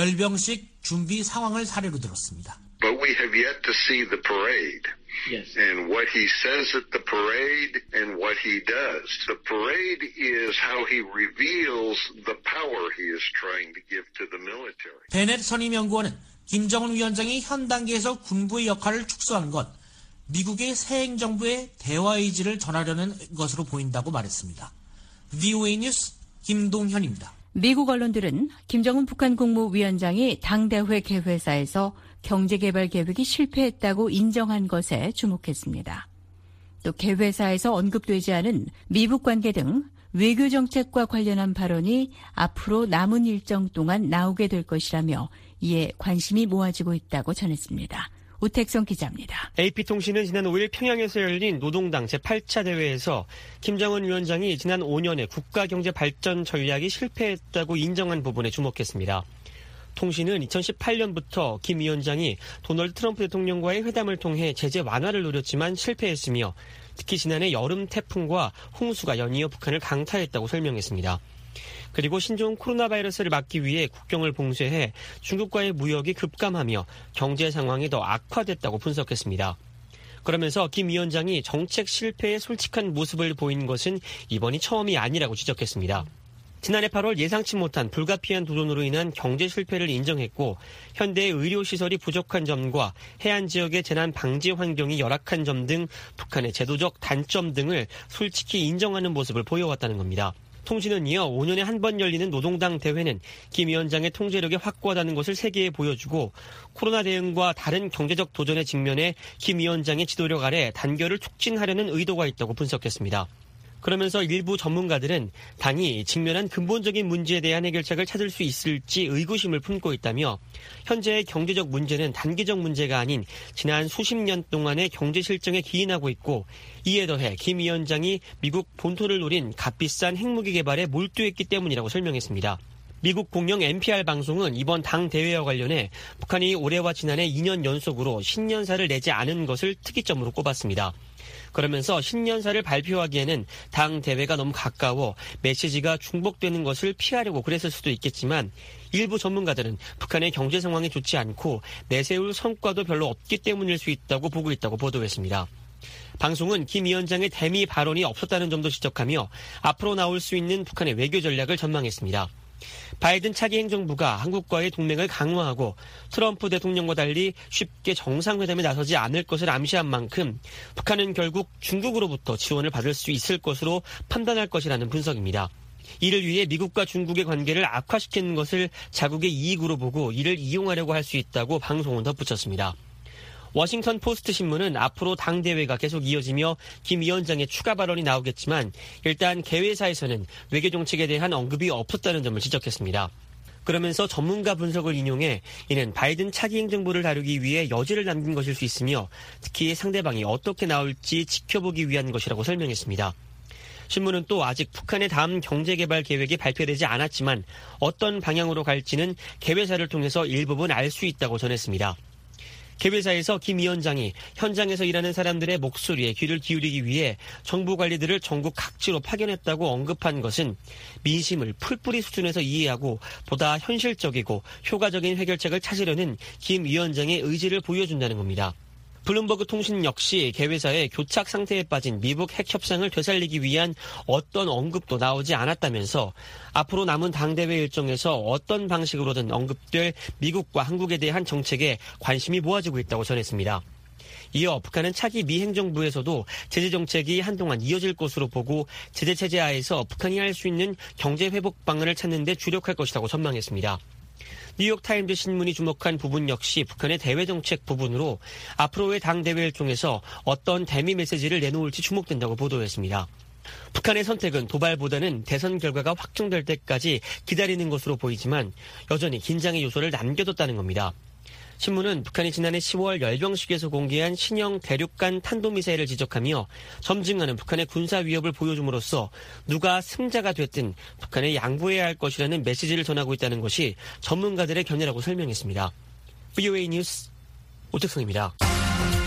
열병식 준비 상황을 사례로 들었습니다. But we have yet to see the parade. Yes. And what he says at the parade and what he does. The parade is how he reveals the power he is trying to give to the military. 베넷 선임 연구원은 김정은 위원장이 현 단계에서 군부의 역할을 축소한 건 미국의 새 행정부의 대화 의지를 전하려는 것으로 보인다고 말했습니다. VOA 뉴스 김동현입니다. 미국 언론들은 김정은 북한 국무위원장이 당대회 개회사에서 경제개발 계획이 실패했다고 인정한 것에 주목했습니다. 또 개회사에서 언급되지 않은 미북 관계 등 외교정책과 관련한 발언이 앞으로 남은 일정 동안 나오게 될 것이라며 이에 관심이 모아지고 있다고 전했습니다. 우택성 기자입니다. AP통신은 지난 5일 평양에서 열린 노동당 제8차 대회에서 김정은 위원장이 지난 5년의 국가경제발전 전략이 실패했다고 인정한 부분에 주목했습니다. 통신은 2018년부터 김 위원장이 도널드 트럼프 대통령과의 회담을 통해 제재 완화를 노렸지만 실패했으며 특히 지난해 여름 태풍과 홍수가 연이어 북한을 강타했다고 설명했습니다. 그리고 신종 코로나 바이러스를 막기 위해 국경을 봉쇄해 중국과의 무역이 급감하며 경제 상황이 더 악화됐다고 분석했습니다. 그러면서 김 위원장이 정책 실패에 솔직한 모습을 보인 것은 이번이 처음이 아니라고 지적했습니다. 지난해 8월 예상치 못한 불가피한 도전으로 인한 경제 실패를 인정했고 현대의 의료시설이 부족한 점과 해안 지역의 재난 방지 환경이 열악한 점 등 북한의 제도적 단점 등을 솔직히 인정하는 모습을 보여왔다는 겁니다. 통신은 이어 5년에 한 번 열리는 노동당 대회는 김 위원장의 통제력이 확고하다는 것을 세계에 보여주고 코로나 대응과 다른 경제적 도전에 직면해 김 위원장의 지도력 아래 단결을 촉진하려는 의도가 있다고 분석했습니다. 그러면서 일부 전문가들은 당이 직면한 근본적인 문제에 대한 해결책을 찾을 수 있을지 의구심을 품고 있다며 현재의 경제적 문제는 단기적 문제가 아닌 지난 수십 년 동안의 경제 실정에 기인하고 있고 이에 더해 김 위원장이 미국 본토를 노린 값비싼 핵무기 개발에 몰두했기 때문이라고 설명했습니다. 미국 공영 NPR 방송은 이번 당 대회와 관련해 북한이 올해와 지난해 2년 연속으로 신년사를 내지 않은 것을 특이점으로 꼽았습니다. 그러면서 신년사를 발표하기에는 당 대회가 너무 가까워 메시지가 중복되는 것을 피하려고 그랬을 수도 있겠지만 일부 전문가들은 북한의 경제 상황이 좋지 않고 내세울 성과도 별로 없기 때문일 수 있다고 보고 있다고 보도했습니다. 방송은 김 위원장의 대미 발언이 없었다는 점도 지적하며 앞으로 나올 수 있는 북한의 외교 전략을 전망했습니다. 바이든 차기 행정부가 한국과의 동맹을 강화하고 트럼프 대통령과 달리 쉽게 정상회담에 나서지 않을 것을 암시한 만큼 북한은 결국 중국으로부터 지원을 받을 수 있을 것으로 판단할 것이라는 분석입니다. 이를 위해 미국과 중국의 관계를 악화시키는 것을 자국의 이익으로 보고 이를 이용하려고 할 수 있다고 방송은 덧붙였습니다. 워싱턴 포스트 신문은 앞으로 당대회가 계속 이어지며 김 위원장의 추가 발언이 나오겠지만 일단 개회사에서는 외교정책에 대한 언급이 없었다는 점을 지적했습니다. 그러면서 전문가 분석을 인용해 이는 바이든 차기 행정부를 다루기 위해 여지를 남긴 것일 수 있으며 특히 상대방이 어떻게 나올지 지켜보기 위한 것이라고 설명했습니다. 신문은 또 아직 북한의 다음 경제개발 계획이 발표되지 않았지만 어떤 방향으로 갈지는 개회사를 통해서 일부분 알 수 있다고 전했습니다. 개회사에서 김 위원장이 현장에서 일하는 사람들의 목소리에 귀를 기울이기 위해 정부 관리들을 전국 각지로 파견했다고 언급한 것은 민심을 풀뿌리 수준에서 이해하고 보다 현실적이고 효과적인 해결책을 찾으려는 김 위원장의 의지를 보여준다는 겁니다. 블룸버그 통신 역시 개회사의 교착 상태에 빠진 미북 핵 협상을 되살리기 위한 어떤 언급도 나오지 않았다면서 앞으로 남은 당대회 일정에서 어떤 방식으로든 언급될 미국과 한국에 대한 정책에 관심이 모아지고 있다고 전했습니다. 이어 북한은 차기 미 행정부에서도 제재 정책이 한동안 이어질 것으로 보고 제재 체제 하에서 북한이 할 수 있는 경제 회복 방안을 찾는 데 주력할 것이라고 전망했습니다. 뉴욕타임즈 신문이 주목한 부분 역시 북한의 대외 정책 부분으로 앞으로의 당대회 일정에서 어떤 대미 메시지를 내놓을지 주목된다고 보도했습니다. 북한의 선택은 도발보다는 대선 결과가 확정될 때까지 기다리는 것으로 보이지만 여전히 긴장의 요소를 남겨뒀다는 겁니다. 신문은 북한이 지난해 10월 열병식에서 공개한 신형 대륙간 탄도미사일을 지적하며 점증하는 북한의 군사 위협을 보여줌으로써 누가 승자가 됐든 북한에 양보해야 할 것이라는 메시지를 전하고 있다는 것이 전문가들의 견해라고 설명했습니다. VOA 뉴스 오택성입니다.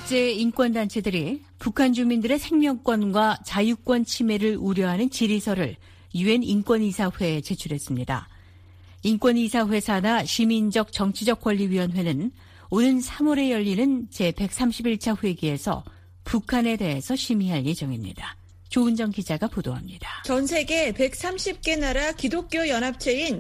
대북제 인권단체들이 북한 주민들의 생명권과 자유권 침해를 우려하는 질의서를 유엔 인권이사회에 제출했습니다. 인권이사회 산하 시민적 정치적 권리위원회는 오는 3월에 열리는 제131차 회기에서 북한에 대해서 심의할 예정입니다. 조은정 기자가 보도합니다. 전 세계 130개 나라 기독교 연합체인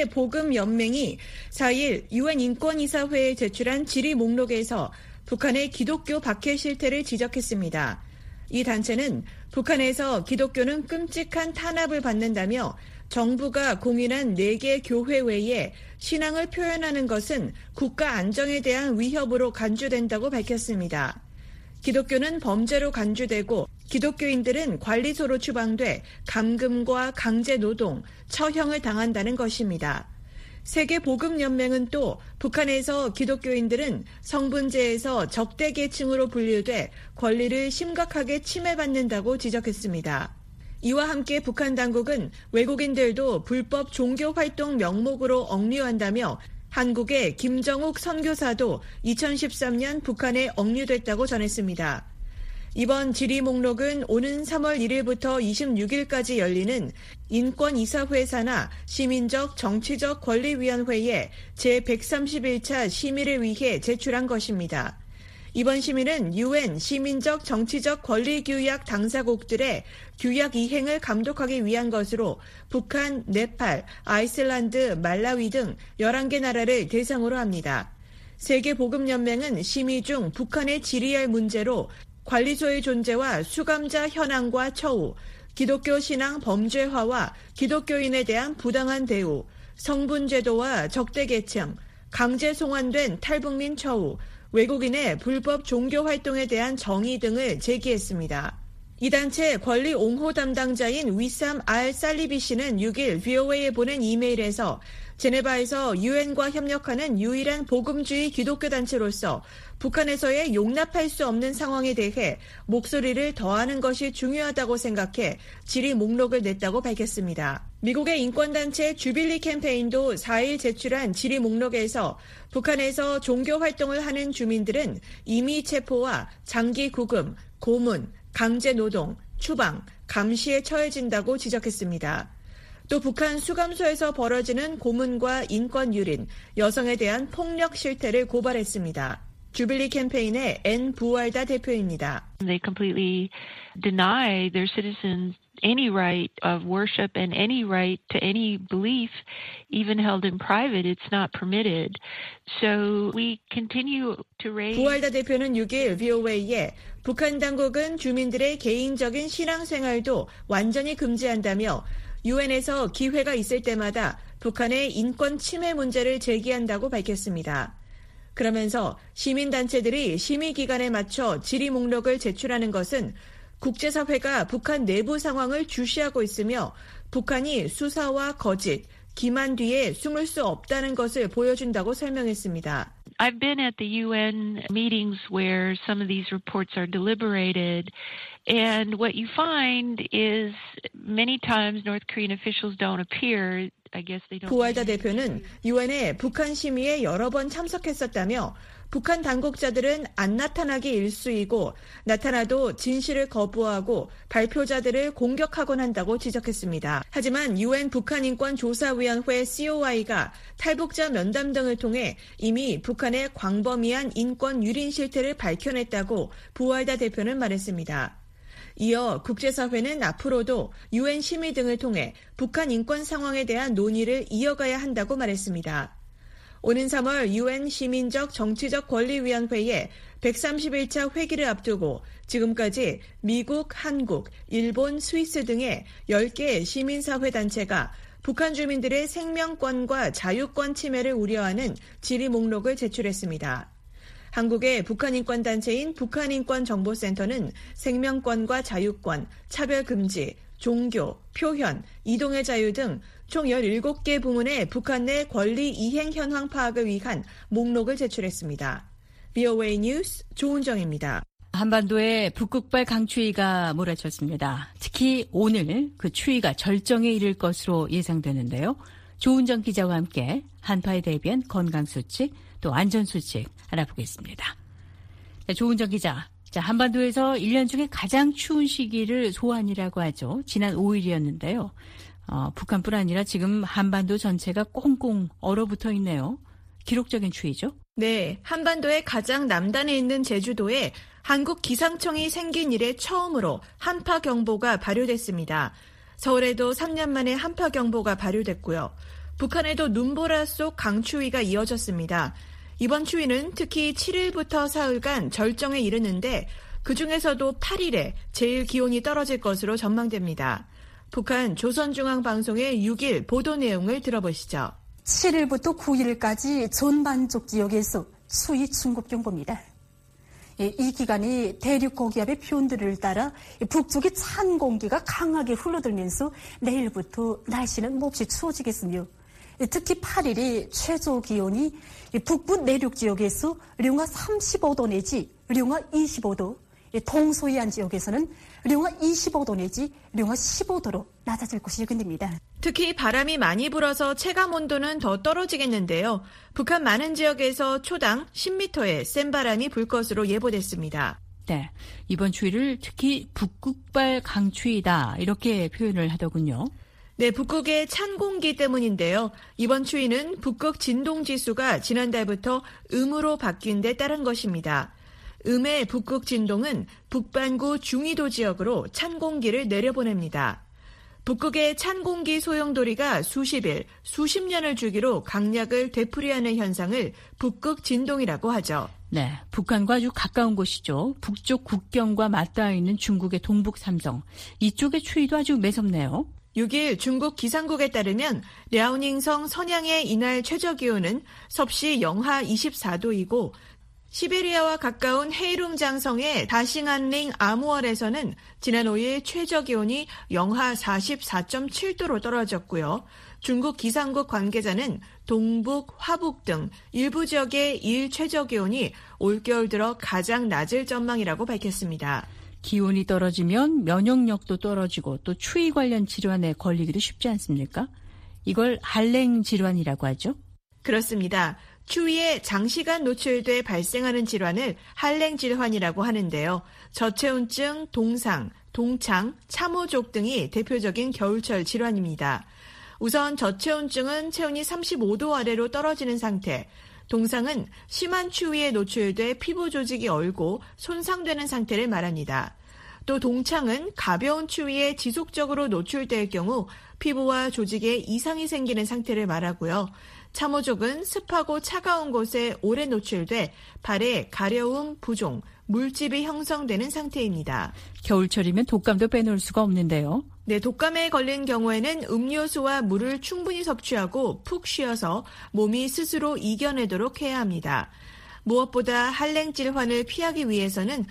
세계복음연맹이 4일 유엔 인권이사회에 제출한 질의 목록에서 북한의 기독교 박해 실태를 지적했습니다. 이 단체는 북한에서 기독교는 끔찍한 탄압을 받는다며 정부가 공인한 4개 교회 외에 신앙을 표현하는 것은 국가 안정에 대한 위협으로 간주된다고 밝혔습니다. 기독교는 범죄로 간주되고 기독교인들은 관리소로 추방돼 감금과 강제 노동, 처형을 당한다는 것입니다. 세계복음연맹은 또 북한에서 기독교인들은 성분제에서 적대 계층으로 분류돼 권리를 심각하게 침해받는다고 지적했습니다. 이와 함께 북한 당국은 외국인들도 불법 종교활동 명목으로 억류한다며 한국의 김정욱 선교사도 2013년 북한에 억류됐다고 전했습니다. 이번 질의 목록은 오는 3월 1일부터 26일까지 열리는 인권이사회 산하 시민적 정치적 권리위원회에 제131차 심의를 위해 제출한 것입니다. 이번 심의는 유엔 시민적 정치적 권리규약 당사국들의 규약 이행을 감독하기 위한 것으로 북한, 네팔, 아이슬란드, 말라위 등 11개 나라를 대상으로 합니다. 세계복음연맹은 심의 중 북한에 질의할 문제로 관리소의 존재와 수감자 현황과 처우, 기독교 신앙 범죄화와 기독교인에 대한 부당한 대우, 성분제도와 적대계층, 강제 송환된 탈북민 처우, 외국인의 불법 종교활동에 대한 정의 등을 제기했습니다. 이 단체 권리 옹호 담당자인 위삼 알 살리비 씨는 6일 VOA에 보낸 이메일에서 제네바에서 유엔과 협력하는 유일한 복음주의 기독교 단체로서 북한에서의 용납할 수 없는 상황에 대해 목소리를 더하는 것이 중요하다고 생각해 질의 목록을 냈다고 밝혔습니다. 미국의 인권단체 주빌리 캠페인도 4일 제출한 질의 목록에서 북한에서 종교활동을 하는 주민들은 임의 체포와 장기 구금, 고문, 강제노동, 추방, 감시에 처해진다고 지적했습니다. 또 북한 수감소에서 벌어지는 고문과 인권유린, 여성에 대한 폭력 실태를 고발했습니다. 주빌리 캠페인의 앤 부알다 대표입니다. They completely deny their citizens any right of worship and any right to any belief, even held in private. It's not permitted. So we continue to raise. 부알다 대표는 6일 VOA에 북한 당국은 주민들의 개인적인 신앙생활도 완전히 금지한다며 유엔에서 기회가 있을 때마다 북한의 인권 침해 문제를 제기한다고 밝혔습니다. 그러면서 시민단체들이 심의 기간에 맞춰 질의 목록을 제출하는 것은 국제사회가 북한 내부 상황을 주시하고 있으며 북한이 수사와 거짓, 기만 뒤에 숨을 수 없다는 것을 보여준다고 설명했습니다. I've been at the UN meetings where some of these reports are deliberated, and what you find is many times North Korean officials don't appear. 부알다 대표는 유엔의 북한 심의에 여러 번 참석했었다며 북한 당국자들은 안 나타나기 일쑤이고 나타나도 진실을 거부하고 발표자들을 공격하곤 한다고 지적했습니다. 하지만 유엔 북한인권조사위원회 COI가 탈북자 면담 등을 통해 이미 북한의 광범위한 인권 유린 실태를 밝혀냈다고 부알다 대표는 말했습니다. 이어 국제사회는 앞으로도 유엔 심의 등을 통해 북한 인권 상황에 대한 논의를 이어가야 한다고 말했습니다. 오는 3월 유엔 시민적 정치적 권리위원회에 131차 회기를 앞두고 지금까지 미국, 한국, 일본, 스위스 등의 10개 시민사회 단체가 북한 주민들의 생명권과 자유권 침해를 우려하는 질의 목록을 제출했습니다. 한국의 북한인권단체인 북한인권정보센터는 생명권과 자유권, 차별금지, 종교, 표현, 이동의 자유 등 총 17개 부문의 북한 내 권리 이행 현황 파악을 위한 목록을 제출했습니다. VOA 뉴스 조은정입니다. 한반도에 북극발 강추위가 몰아쳤습니다. 특히 오늘 그 추위가 절정에 이를 것으로 예상되는데요. 조은정 기자와 함께 한파에 대비한 건강수칙 또 안전수칙 알아보겠습니다. 자, 조은정 기자. 자, 한반도에서 1년 중에 가장 추운 시기를 소환이라고 하죠. 지난 5일이었는데요. 북한뿐 아니라 지금 한반도 전체가 꽁꽁 얼어붙어 있네요. 기록적인 추위죠? 네, 한반도의 가장 남단에 있는 제주도에 한국 기상청이 생긴 이래 처음으로 한파경보가 발효됐습니다. 서울에도 3년 만에 한파경보가 발효됐고요. 북한에도 눈보라 속 강추위가 이어졌습니다. 이번 추위는 특히 7일부터 사흘간 절정에 이르는데 그중에서도 8일에 제일 기온이 떨어질 것으로 전망됩니다. 북한 조선중앙방송의 6일 보도 내용을 들어보시죠. 7일부터 9일까지 전반적 지역에서 추위 중급경보입니다. 이 기간이 대륙 고기압의 표현들을 따라 북쪽의 찬 공기가 강하게 흘러들면서 내일부터 날씨는 몹시 추워지겠으며 특히 8일이 최저 기온이 북부 내륙 지역에서 령하 35도 내지 령하 25도, 동서해안 지역에서는 령하 25도 내지 령하 15도로 낮아질 것이 예견됩니다. 특히 바람이 많이 불어서 체감 온도는 더 떨어지겠는데요. 북한 많은 지역에서 초당 10m의 센 바람이 불 것으로 예보됐습니다. 네, 이번 추위를 특히 북극발 강추위다 이렇게 표현을 하더군요. 네, 북극의 찬 공기 때문인데요. 이번 추위는 북극 진동지수가 지난달부터 음으로 바뀐 데 따른 것입니다. 음의 북극 진동은 북반구 중위도 지역으로 찬 공기를 내려보냅니다. 북극의 찬 공기 소용돌이가 수십일, 수십 년을 주기로 강약을 되풀이하는 현상을 북극 진동이라고 하죠. 네, 북한과 아주 가까운 곳이죠. 북쪽 국경과 맞닿아 있는 중국의 동북 삼성. 이쪽의 추위도 아주 매섭네요. 6일 중국 기상국에 따르면 랴오닝성 선양의 이날 최저기온은 섭씨 영하 24도이고 시베리아와 가까운 헤이룽장성의 다싱안링 아무얼에서는 지난 5일 최저기온이 영하 44.7도로 떨어졌고요. 중국 기상국 관계자는 동북, 화북 등 일부 지역의 일 최저기온이 올겨울 들어 가장 낮을 전망이라고 밝혔습니다. 기온이 떨어지면 면역력도 떨어지고 또 추위 관련 질환에 걸리기도 쉽지 않습니까? 이걸 한랭 질환이라고 하죠? 그렇습니다. 추위에 장시간 노출돼 발생하는 질환을 한랭 질환이라고 하는데요. 저체온증, 동상, 동창, 참호족 등이 대표적인 겨울철 질환입니다. 우선 저체온증은 체온이 35도 아래로 떨어지는 상태, 동상은 심한 추위에 노출돼 피부 조직이 얼고 손상되는 상태를 말합니다. 또 동창은 가벼운 추위에 지속적으로 노출될 경우 피부와 조직에 이상이 생기는 상태를 말하고요. 참호족은 습하고 차가운 곳에 오래 노출돼 발에 가려움, 부종, 물집이 형성되는 상태입니다. 겨울철이면 독감도 빼놓을 수가 없는데요. 네, 독감에 걸린 경우에는 음료수와 물을 충분히 섭취하고 푹 쉬어서 몸이 스스로 이겨내도록 해야 합니다. 무엇보다 한랭 질환을 피하기 위해서는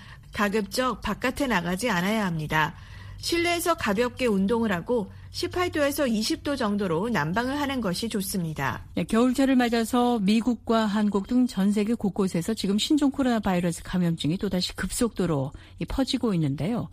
가급적 바깥에 나가지 않아야 합니다. 실내에서 가볍게 운동을 하고 18도에서 20도 정도로 난방을 하는 것이 좋습니다. 네, 겨울철을 맞아서 미국과 한국 등 전 세계 곳곳에서 지금 신종 코로나 바이러스 감염증이 또다시 급속도로 퍼지고 있는데요.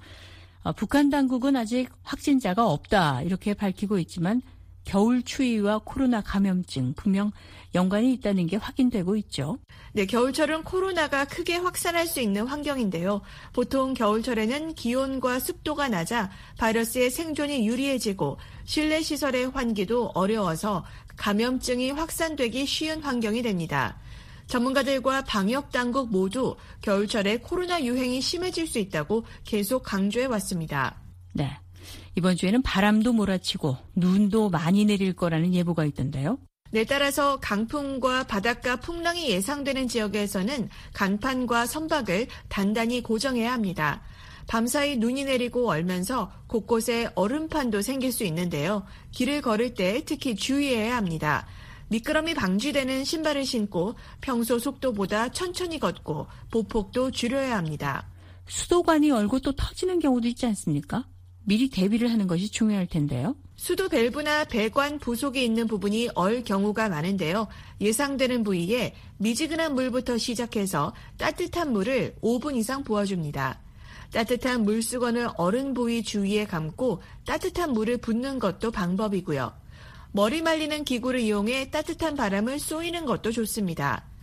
북한 당국은 아직 확진자가 없다 이렇게 밝히고 있지만 겨울 추위와 코로나 감염증 분명 연관이 있다는 게 확인되고 있죠. 네, 겨울철은 코로나가 크게 확산할 수 있는 환경인데요. 보통 겨울철에는 기온과 습도가 낮아 바이러스의 생존이 유리해지고 실내 시설의 환기도 어려워서 감염증이 확산되기 쉬운 환경이 됩니다. 전문가들과 방역당국 모두 겨울철에 코로나 유행이 심해질 수 있다고 계속 강조해 왔습니다. 네, 이번 주에는 바람도 몰아치고 눈도 많이 내릴 거라는 예보가 있던데요. 네, 따라서 강풍과 바닷가 풍랑이 예상되는 지역에서는 간판과 선박을 단단히 고정해야 합니다. 밤사이 눈이 내리고 얼면서 곳곳에 얼음판도 생길 수 있는데요. 길을 걸을 때 특히 주의해야 합니다. 미끄럼이 방지되는 신발을 신고 평소 속도보다 천천히 걷고 보폭도 줄여야 합니다. 수도관이 얼고 또 터지는 경우도 있지 않습니까? 미리 대비를 하는 것이 중요할 텐데요. 수도 밸브나 배관 부속이 있는 부분이 얼 경우가 많은데요. 예상되는 부위에 미지근한 물부터 시작해서 따뜻한 물을 5분 이상 부어줍니다. 따뜻한 물수건을 얼은 부위 주위에 감고 따뜻한 물을 붓는 것도 방법이고요. 머리 말리는 기구를 이용해 따뜻한 바람을 쏘이는 것도 좋습니다.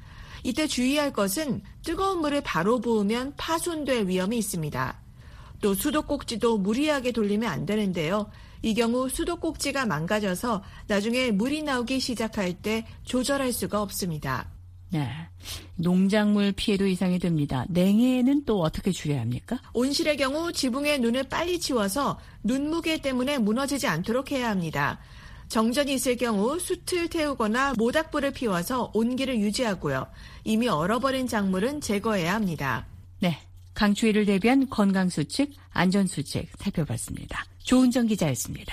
이때 주의할 것은 뜨거운 물을 바로 부으면 파손될 위험이 있습니다. 또 수도꼭지도 무리하게 돌리면 안 되는데요. 이 경우 수도꼭지가 망가져서 나중에 물이 나오기 시작할 때 조절할 수가 없습니다. 네, 농작물 피해도 이상이 됩니다. 냉해는 또 어떻게 줄여야 합니까? 온실의 경우 지붕의 눈을 빨리 치워서 눈무게 때문에 무너지지 않도록 해야 합니다. 정전이 있을 경우 숯을 태우거나 모닥불을 피워서 온기를 유지하고요. 이미 얼어버린 작물은 제거해야 합니다. 네, 강추위를 대비한 건강수칙, 안전수칙 살펴봤습니다. 조은정 기자였습니다.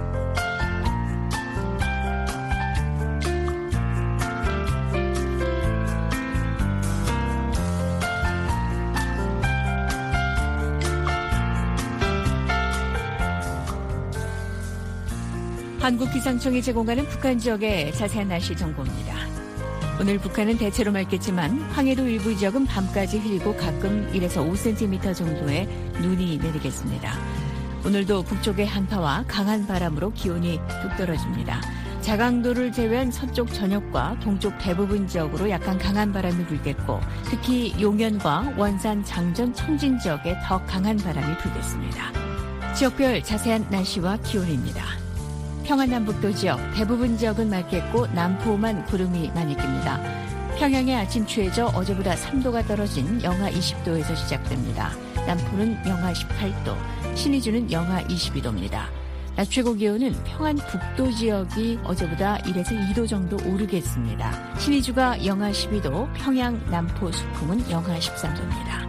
한국기상청이 제공하는 북한 지역의 자세한 날씨 정보입니다. 오늘 북한은 대체로 맑겠지만 황해도 일부 지역은 밤까지 흐리고 가끔 1에서 5cm 정도의 눈이 내리겠습니다. 오늘도 북쪽의 한파와 강한 바람으로 기온이 뚝 떨어집니다. 자강도를 제외한 서쪽 전역과 동쪽 대부분 지역으로 약간 강한 바람이 불겠고 특히 용현과 원산, 장전, 청진 지역에 더 강한 바람이 불겠습니다. 지역별 자세한 날씨와 기온입니다. 평안남북도 지역 대부분 지역은 맑겠고 남포만 구름이 많이 낍니다. 평양의 아침 최저 어제보다 3도가 떨어진 영하 20도에서 시작됩니다. 남포는 영하 18도, 신의주는 영하 22도입니다. 낮 최고 기온은 평안북도 지역이 어제보다 1에서 2도 정도 오르겠습니다. 신의주가 영하 12도, 평양, 남포, 수풍은 영하 13도입니다.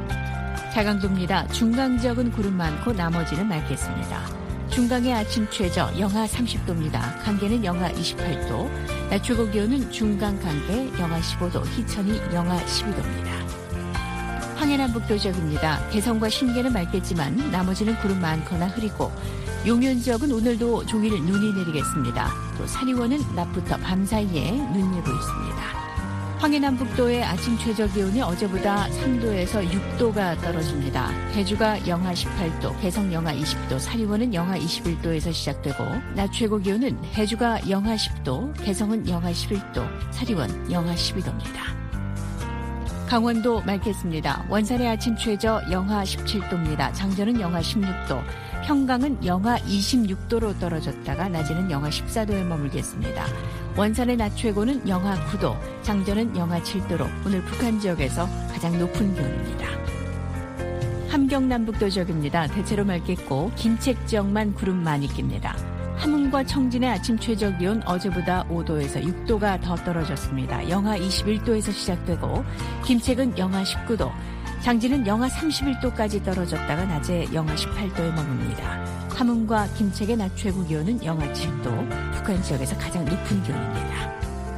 자강도입니다. 중강 지역은 구름 많고 나머지는 맑겠습니다. 중강의 아침 최저 영하 30도입니다. 강계는 영하 28도, 낮 최고 기온은 중강 강계 영하 15도, 희천이 영하 12도입니다. 황해남북도 지역입니다. 개성과 신계는 맑겠지만 나머지는 구름 많거나 흐리고 용현 지역은 오늘도 종일 눈이 내리겠습니다. 또 사리원은 낮부터 밤 사이에 눈 예보 있습니다. 황해남북도의 아침 최저 기온이 어제보다 3도에서 6도가 떨어집니다. 대주가 영하 18도, 개성 영하 20도, 사리원은 영하 21도에서 시작되고 낮 최고 기온은 대주가 영하 10도, 개성은 영하 11도, 사리원 영하 12도입니다. 강원도 맑겠습니다. 원산의 아침 최저 영하 17도입니다. 장전은 영하 16도, 평강은 영하 26도로 떨어졌다가 낮에는 영하 14도에 머물겠습니다. 원산의 낮 최고는 영하 9도, 장전은 영하 7도로 오늘 북한 지역에서 가장 높은 기온입니다. 함경남북도 지역입니다. 대체로 맑겠고 김책 지역만 구름 많이 낍니다. 함흥과 청진의 아침 최저 기온 어제보다 5도에서 6도가 더 떨어졌습니다. 영하 21도에서 시작되고 김책은 영하 19도, 장진은 영하 31도까지 떨어졌다가 낮에 영하 18도에 머뭅니다. 함흥과 김책의 낮 최고 기온은 영하 7도, 북한 지역에서 가장 높은 기온입니다.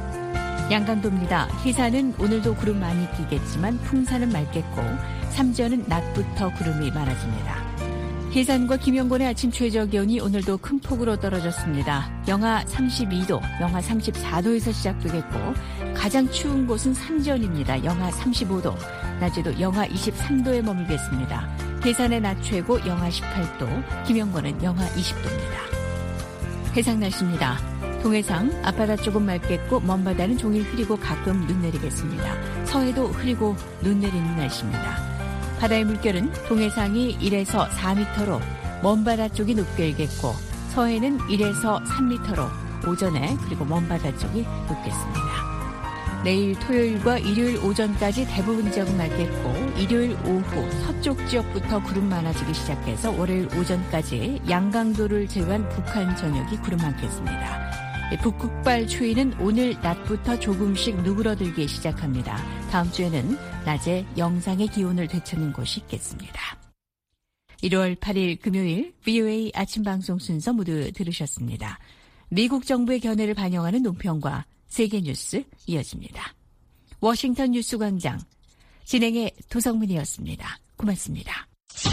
양강도입니다. 희산은 오늘도 구름 많이 끼겠지만 풍산은 맑겠고 삼지연은 낮부터 구름이 많아집니다. 희산과 김영곤의 아침 최저 기온이 오늘도 큰 폭으로 떨어졌습니다. 영하 32도, 영하 34도에서 시작되겠고 가장 추운 곳은 삼지연입니다. 영하 35도, 낮에도 영하 23도에 머물겠습니다. 해산의 낮 최고 영하 18도, 김영곤은 영하 20도입니다. 해상 날씨입니다. 동해상 앞바다 조금 맑겠고 먼바다는 종일 흐리고 가끔 눈 내리겠습니다. 서해도 흐리고 눈 내리는 날씨입니다. 바다의 물결은 동해상이 1에서 4m로 먼바다 쪽이 높게 일겠고 서해는 1에서 3m로 오전에 그리고 먼바다 쪽이 높겠습니다. 내일 토요일과 일요일 오전까지 대부분 지역은 맑겠고 일요일 오후 서쪽 지역부터 구름 많아지기 시작해서 월요일 오전까지 양강도를 제외한 북한 전역이 구름 많겠습니다. 북극발 추위는 오늘 낮부터 조금씩 누그러들기 시작합니다. 다음 주에는 낮에 영상의 기온을 되찾는 곳이 있겠습니다. 1월 8일 금요일 VOA 아침 방송 순서 모두 들으셨습니다. 미국 정부의 견해를 반영하는 논평과 세계 뉴스 이어집니다. 워싱턴 뉴스 광장 진행의 도성문이었습니다. 고맙습니다.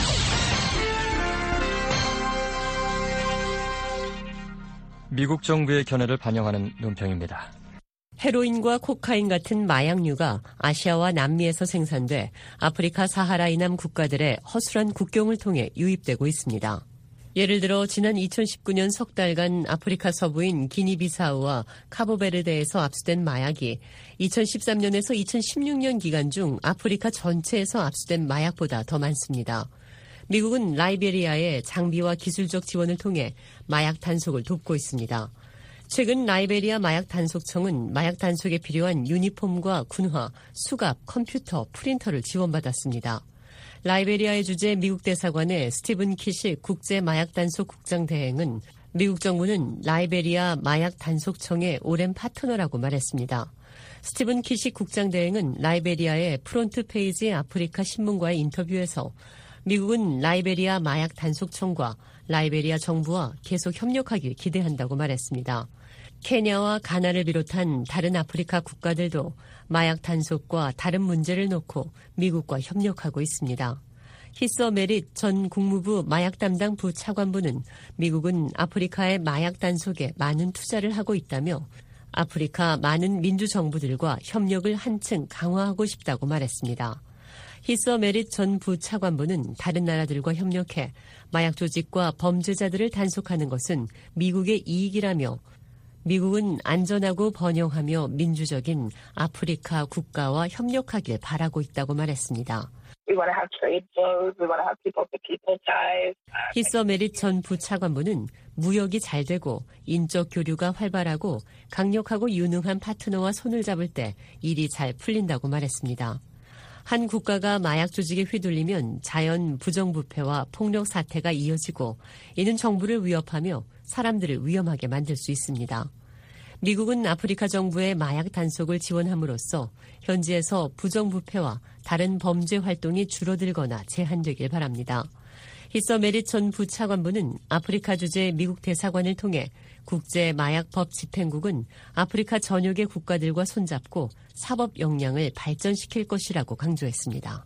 미국 정부의 견해를 반영하는 논평입니다. 헤로인과 코카인 같은 마약류가 아시아와 남미에서 생산돼 아프리카 사하라 이남 국가들의 허술한 국경을 통해 유입되고 있습니다. 예를 들어 지난 2019년 석 달간 아프리카 서부인 기니비사우와 카보베르데에서 압수된 마약이 2013년에서 2016년 기간 중 아프리카 전체에서 압수된 마약보다 더 많습니다. 미국은 라이베리아에 장비와 기술적 지원을 통해 마약 단속을 돕고 있습니다. 최근 라이베리아 마약 단속청은 마약 단속에 필요한 유니폼과 군화, 수갑, 컴퓨터, 프린터를 지원받았습니다. 라이베리아의 주재 미국 대사관의 스티븐 키식 국제 마약 단속 국장 대행은 미국 정부는 라이베리아 마약 단속청의 오랜 파트너라고 말했습니다. 스티븐 키식 국장 대행은 라이베리아의 프론트 페이지 아프리카 신문과의 인터뷰에서 미국은 라이베리아 마약 단속청과 라이베리아 정부와 계속 협력하길 기대한다고 말했습니다. 케냐와 가나를 비롯한 다른 아프리카 국가들도 마약 단속과 다른 문제를 놓고 미국과 협력하고 있습니다. 히서 메릿 전 국무부 마약 담당 부차관보는 미국은 아프리카의 마약 단속에 많은 투자를 하고 있다며 아프리카 많은 민주정부들과 협력을 한층 강화하고 싶다고 말했습니다. 히서 메릿 전 부차관보는 다른 나라들과 협력해 마약 조직과 범죄자들을 단속하는 것은 미국의 이익이라며 미국은 안전하고 번영하며 민주적인 아프리카 국가와 협력하길 바라고 있다고 말했습니다. 히서 메릿 전 부차관보는 무역이 잘 되고 인적 교류가 활발하고 강력하고 유능한 파트너와 손을 잡을 때 일이 잘 풀린다고 말했습니다. 한 국가가 마약 조직에 휘둘리면 자연 부정부패와 폭력 사태가 이어지고 이는 정부를 위협하며 사람들을 위험하게 만들 수 있습니다. 미국은 아프리카 정부의 마약 단속을 지원함으로써 현지에서 부정부패와 다른 범죄 활동이 줄어들거나 제한되길 바랍니다. 히서 메릿 전 부차관보는 아프리카 주재 미국 대사관을 통해 국제 마약법 집행국은 아프리카 전역의 국가들과 손잡고 사법 역량을 발전시킬 것이라고 강조했습니다.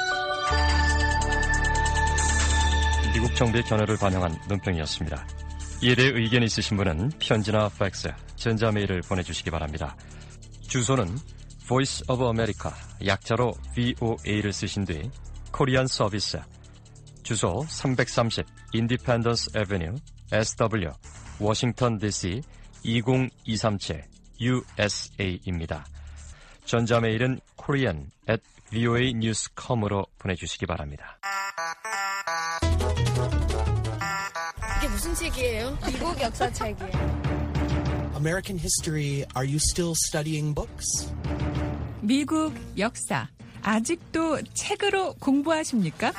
미국 정부의 견해를 반영한 논평이었습니다. 이에 대해 의견이 있으신 분은 편지나 팩스, 전자메일을 보내주시기 바랍니다. 주소는 Voice of America, 약자로 VOA를 쓰신 뒤 코리안 서비스, 주소 330 Independence Avenue, SW, 워싱턴 DC 20237 USA입니다. 전자메일은 korean@voanews.com으로 보내주시기 바랍니다. 이게 무슨 책이에요? 미국 역사 책이에요. American history, are you still studying books? 미국 역사, 아직도 책으로 공부하십니까?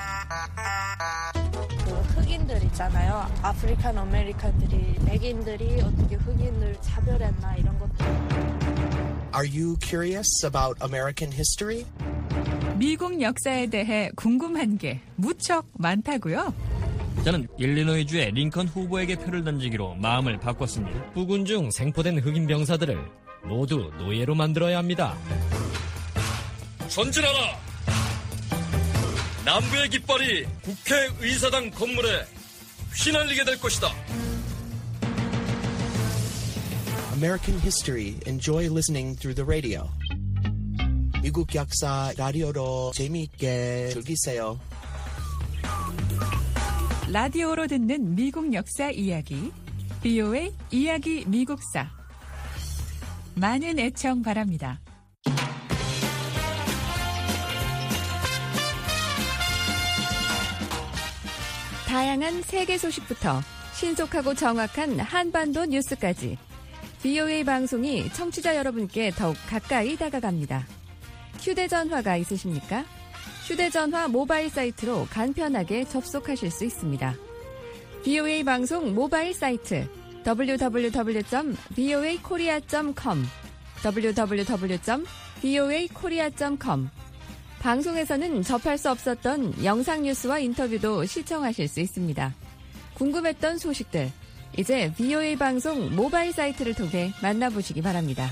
그 흑인들 있잖아요. 아프리칸 아메리칸들이, 백인들이 어떻게 흑인을 차별했나 이런 것들. Are you curious about American history? 미국 역사에 대해 궁금한 게 무척 많다고요? 저는 일리노이주의 링컨 후보에게 표를 던지기로 마음을 바꿨습니다. 부군 중 생포된 흑인 병사들을 모두 노예로 만들어야 합니다. 전진하라! 남부의 깃발이 국회의사당 건물에 휘날리게 될 것이다. American history. Enjoy listening through the radio. 미국 역사 라디오로 재미있게 즐기세요. 라디오로 듣는 미국 역사 이야기, VOA 이야기 미국사. 많은 애청 바랍니다. 다양한 세계 소식부터 신속하고 정확한 한반도 뉴스까지 VOA 방송이 청취자 여러분께 더욱 가까이 다가갑니다. 휴대전화가 있으십니까? 휴대전화 모바일 사이트로 간편하게 접속하실 수 있습니다. VOA 방송 모바일 사이트 www.voakorea.com www.voakorea.com 방송에서는 접할 수 없었던 영상 뉴스와 인터뷰도 시청하실 수 있습니다. 궁금했던 소식들, 이제 VOA 방송 모바일 사이트를 통해 만나보시기 바랍니다.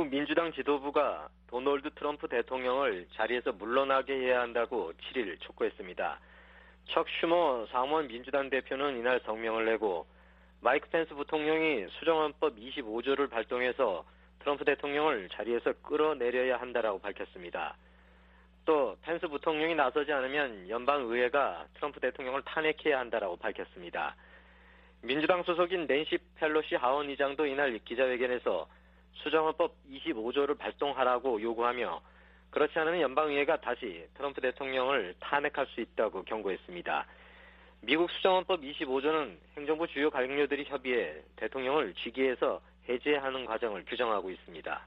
미국 민주당 지도부가 도널드 트럼프 대통령을 자리에서 물러나게 해야 한다고 7일 촉구했습니다. 척 슈머 상원 민주당 대표는 이날 성명을 내고 마이크 펜스 부통령이 수정헌법 25조를 발동해서 트럼프 대통령을 자리에서 끌어내려야 한다라고 밝혔습니다. 또 펜스 부통령이 나서지 않으면 연방의회가 트럼프 대통령을 탄핵해야 한다라고 밝혔습니다. 민주당 소속인 낸시 펠로시 하원 의장도 이날 기자회견에서 수정헌법 25조를 발동하라고 요구하며 그렇지 않으면 연방의회가 다시 트럼프 대통령을 탄핵할 수 있다고 경고했습니다. 미국 수정헌법 25조는 행정부 주요 관료들이 협의해 대통령을 직위에서 해제하는 과정을 규정하고 있습니다.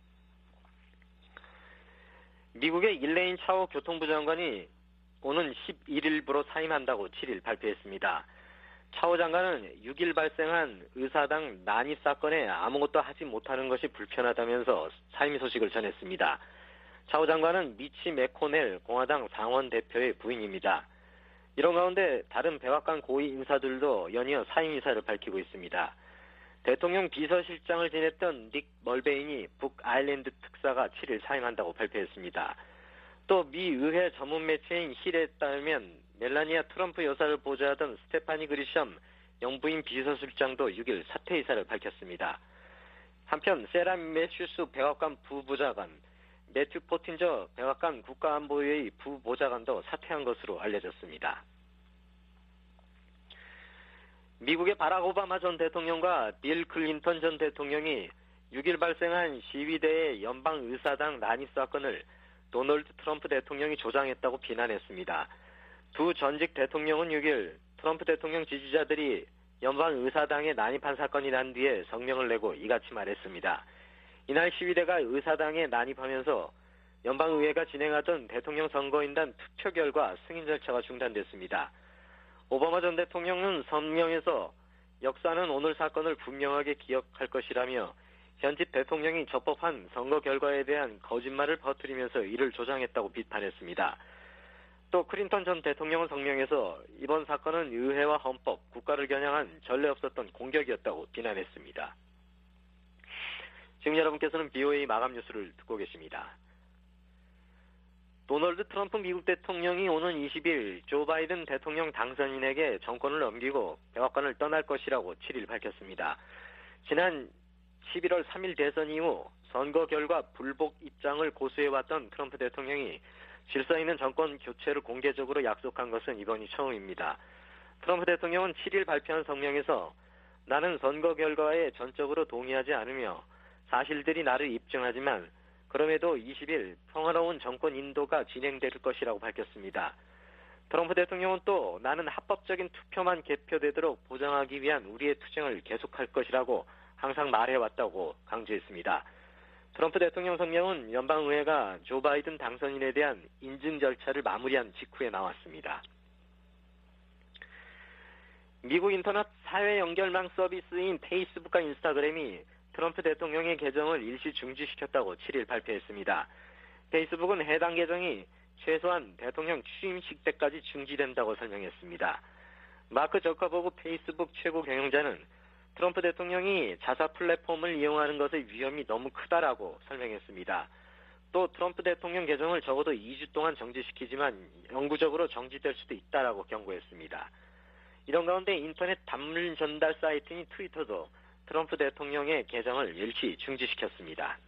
미국의 일레인 차오 교통부 장관이 오는 11일부로 사임한다고 7일 발표했습니다. 차오 장관은 6일 발생한 의사당 난입 사건에 아무것도 하지 못하는 것이 불편하다면서 사임 소식을 전했습니다. 차오 장관은 미치 맥코넬 공화당 상원 대표의 부인입니다. 이런 가운데 다른 백악관 고위 인사들도 연이어 사임 의사를 밝히고 있습니다. 대통령 비서실장을 지냈던 닉 멀베인이 북아일랜드 특사가 7일 사임한다고 발표했습니다. 또 미 의회 전문 매체인 힐에 따르면 멜라니아 트럼프 여사를 보좌하던 스테파니 그리샴 영부인 비서실장도 6일 사퇴 의사를 밝혔습니다. 한편 세라 매슈스 백악관 부보좌관, 매튜 포틴저 백악관 국가안보회의 부보좌관도 사퇴한 것으로 알려졌습니다. 미국의 바락 오바마 전 대통령과 빌 클린턴 전 대통령이 6일 발생한 시위대의 연방의사당 난입 사건을 도널드 트럼프 대통령이 조장했다고 비난했습니다. 두 전직 대통령은 6일 트럼프 대통령 지지자들이 연방의사당에 난입한 사건이 난 뒤에 성명을 내고 이같이 말했습니다. 이날 시위대가 의사당에 난입하면서 연방의회가 진행하던 대통령 선거인단 투표 결과 승인 절차가 중단됐습니다. 오바마 전 대통령은 성명에서 역사는 오늘 사건을 분명하게 기억할 것이라며 현직 대통령이 적법한 선거 결과에 대한 거짓말을 퍼뜨리면서 이를 조장했다고 비판했습니다. 또 클린턴 전 대통령은 성명에서 이번 사건은 의회와 헌법, 국가를 겨냥한 전례 없었던 공격이었다고 비난했습니다. 지금 여러분께서는 BOA 마감 뉴스를 듣고 계십니다. 도널드 트럼프 미국 대통령이 오는 20일 조 바이든 대통령 당선인에게 정권을 넘기고 백악관을 떠날 것이라고 7일 밝혔습니다. 지난 11월 3일 대선 이후 선거 결과 불복 입장을 고수해왔던 트럼프 대통령이 질서 있는 정권 교체를 공개적으로 약속한 것은 이번이 처음입니다. 트럼프 대통령은 7일 발표한 성명에서 나는 선거 결과에 전적으로 동의하지 않으며 사실들이 나를 입증하지만 그럼에도 20일 평화로운 정권 인도가 진행될 것이라고 밝혔습니다. 트럼프 대통령은 또 나는 합법적인 투표만 개표되도록 보장하기 위한 우리의 투쟁을 계속할 것이라고 항상 말해왔다고 강조했습니다. 트럼프 대통령 성명은 연방의회가 조 바이든 당선인에 대한 인증 절차를 마무리한 직후에 나왔습니다. 미국 인터넷 사회 연결망 서비스인 페이스북과 인스타그램이 트럼프 대통령의 계정을 일시 중지시켰다고 7일 발표했습니다. 페이스북은 해당 계정이 최소한 대통령 취임식 때까지 중지된다고 설명했습니다. 마크 저커버그 페이스북 최고 경영자는 트럼프 대통령이 자사 플랫폼을 이용하는 것의 위험이 너무 크다라고 설명했습니다. 또 트럼프 대통령 계정을 적어도 2주 동안 정지시키지만 영구적으로 정지될 수도 있다라고 경고했습니다. 이런 가운데 인터넷 단문 전달 사이트인 트위터도 트럼프 대통령의 계정을 일시 중지시켰습니다.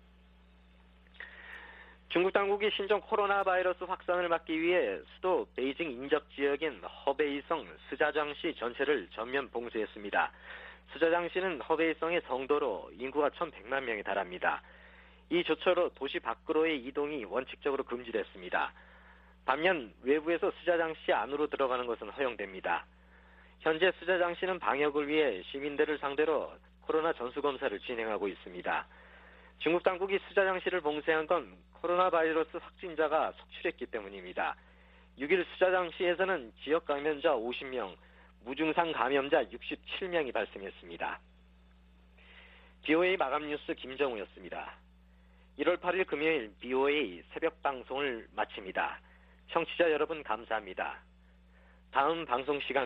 중국 당국이 신종 코로나 바이러스 확산을 막기 위해 수도 베이징 인접 지역인 허베이성 스자장시 전체를 전면 봉쇄했습니다. 스자장시는 허베이성의 성도로 인구가 1,100만 명에 달합니다. 이 조처로 도시 밖으로의 이동이 원칙적으로 금지됐습니다. 반면 외부에서 스자장시 안으로 들어가는 것은 허용됩니다. 현재 스자장시는 방역을 위해 시민들을 상대로 코로나 전수검사를 진행하고 있습니다. 중국 당국이 스자장시를 봉쇄한 건 코로나 바이러스 확진자가 속출했기 때문입니다. 6일 스자장시에서는 지역 감염자 50명, 무증상 감염자 67명이 발생했습니다. BOA 마감 뉴스 김정우였습니다. 1월 8일 금요일 BOA 새벽 방송을 마칩니다. 청취자 여러분 감사합니다. 다음 방송 시간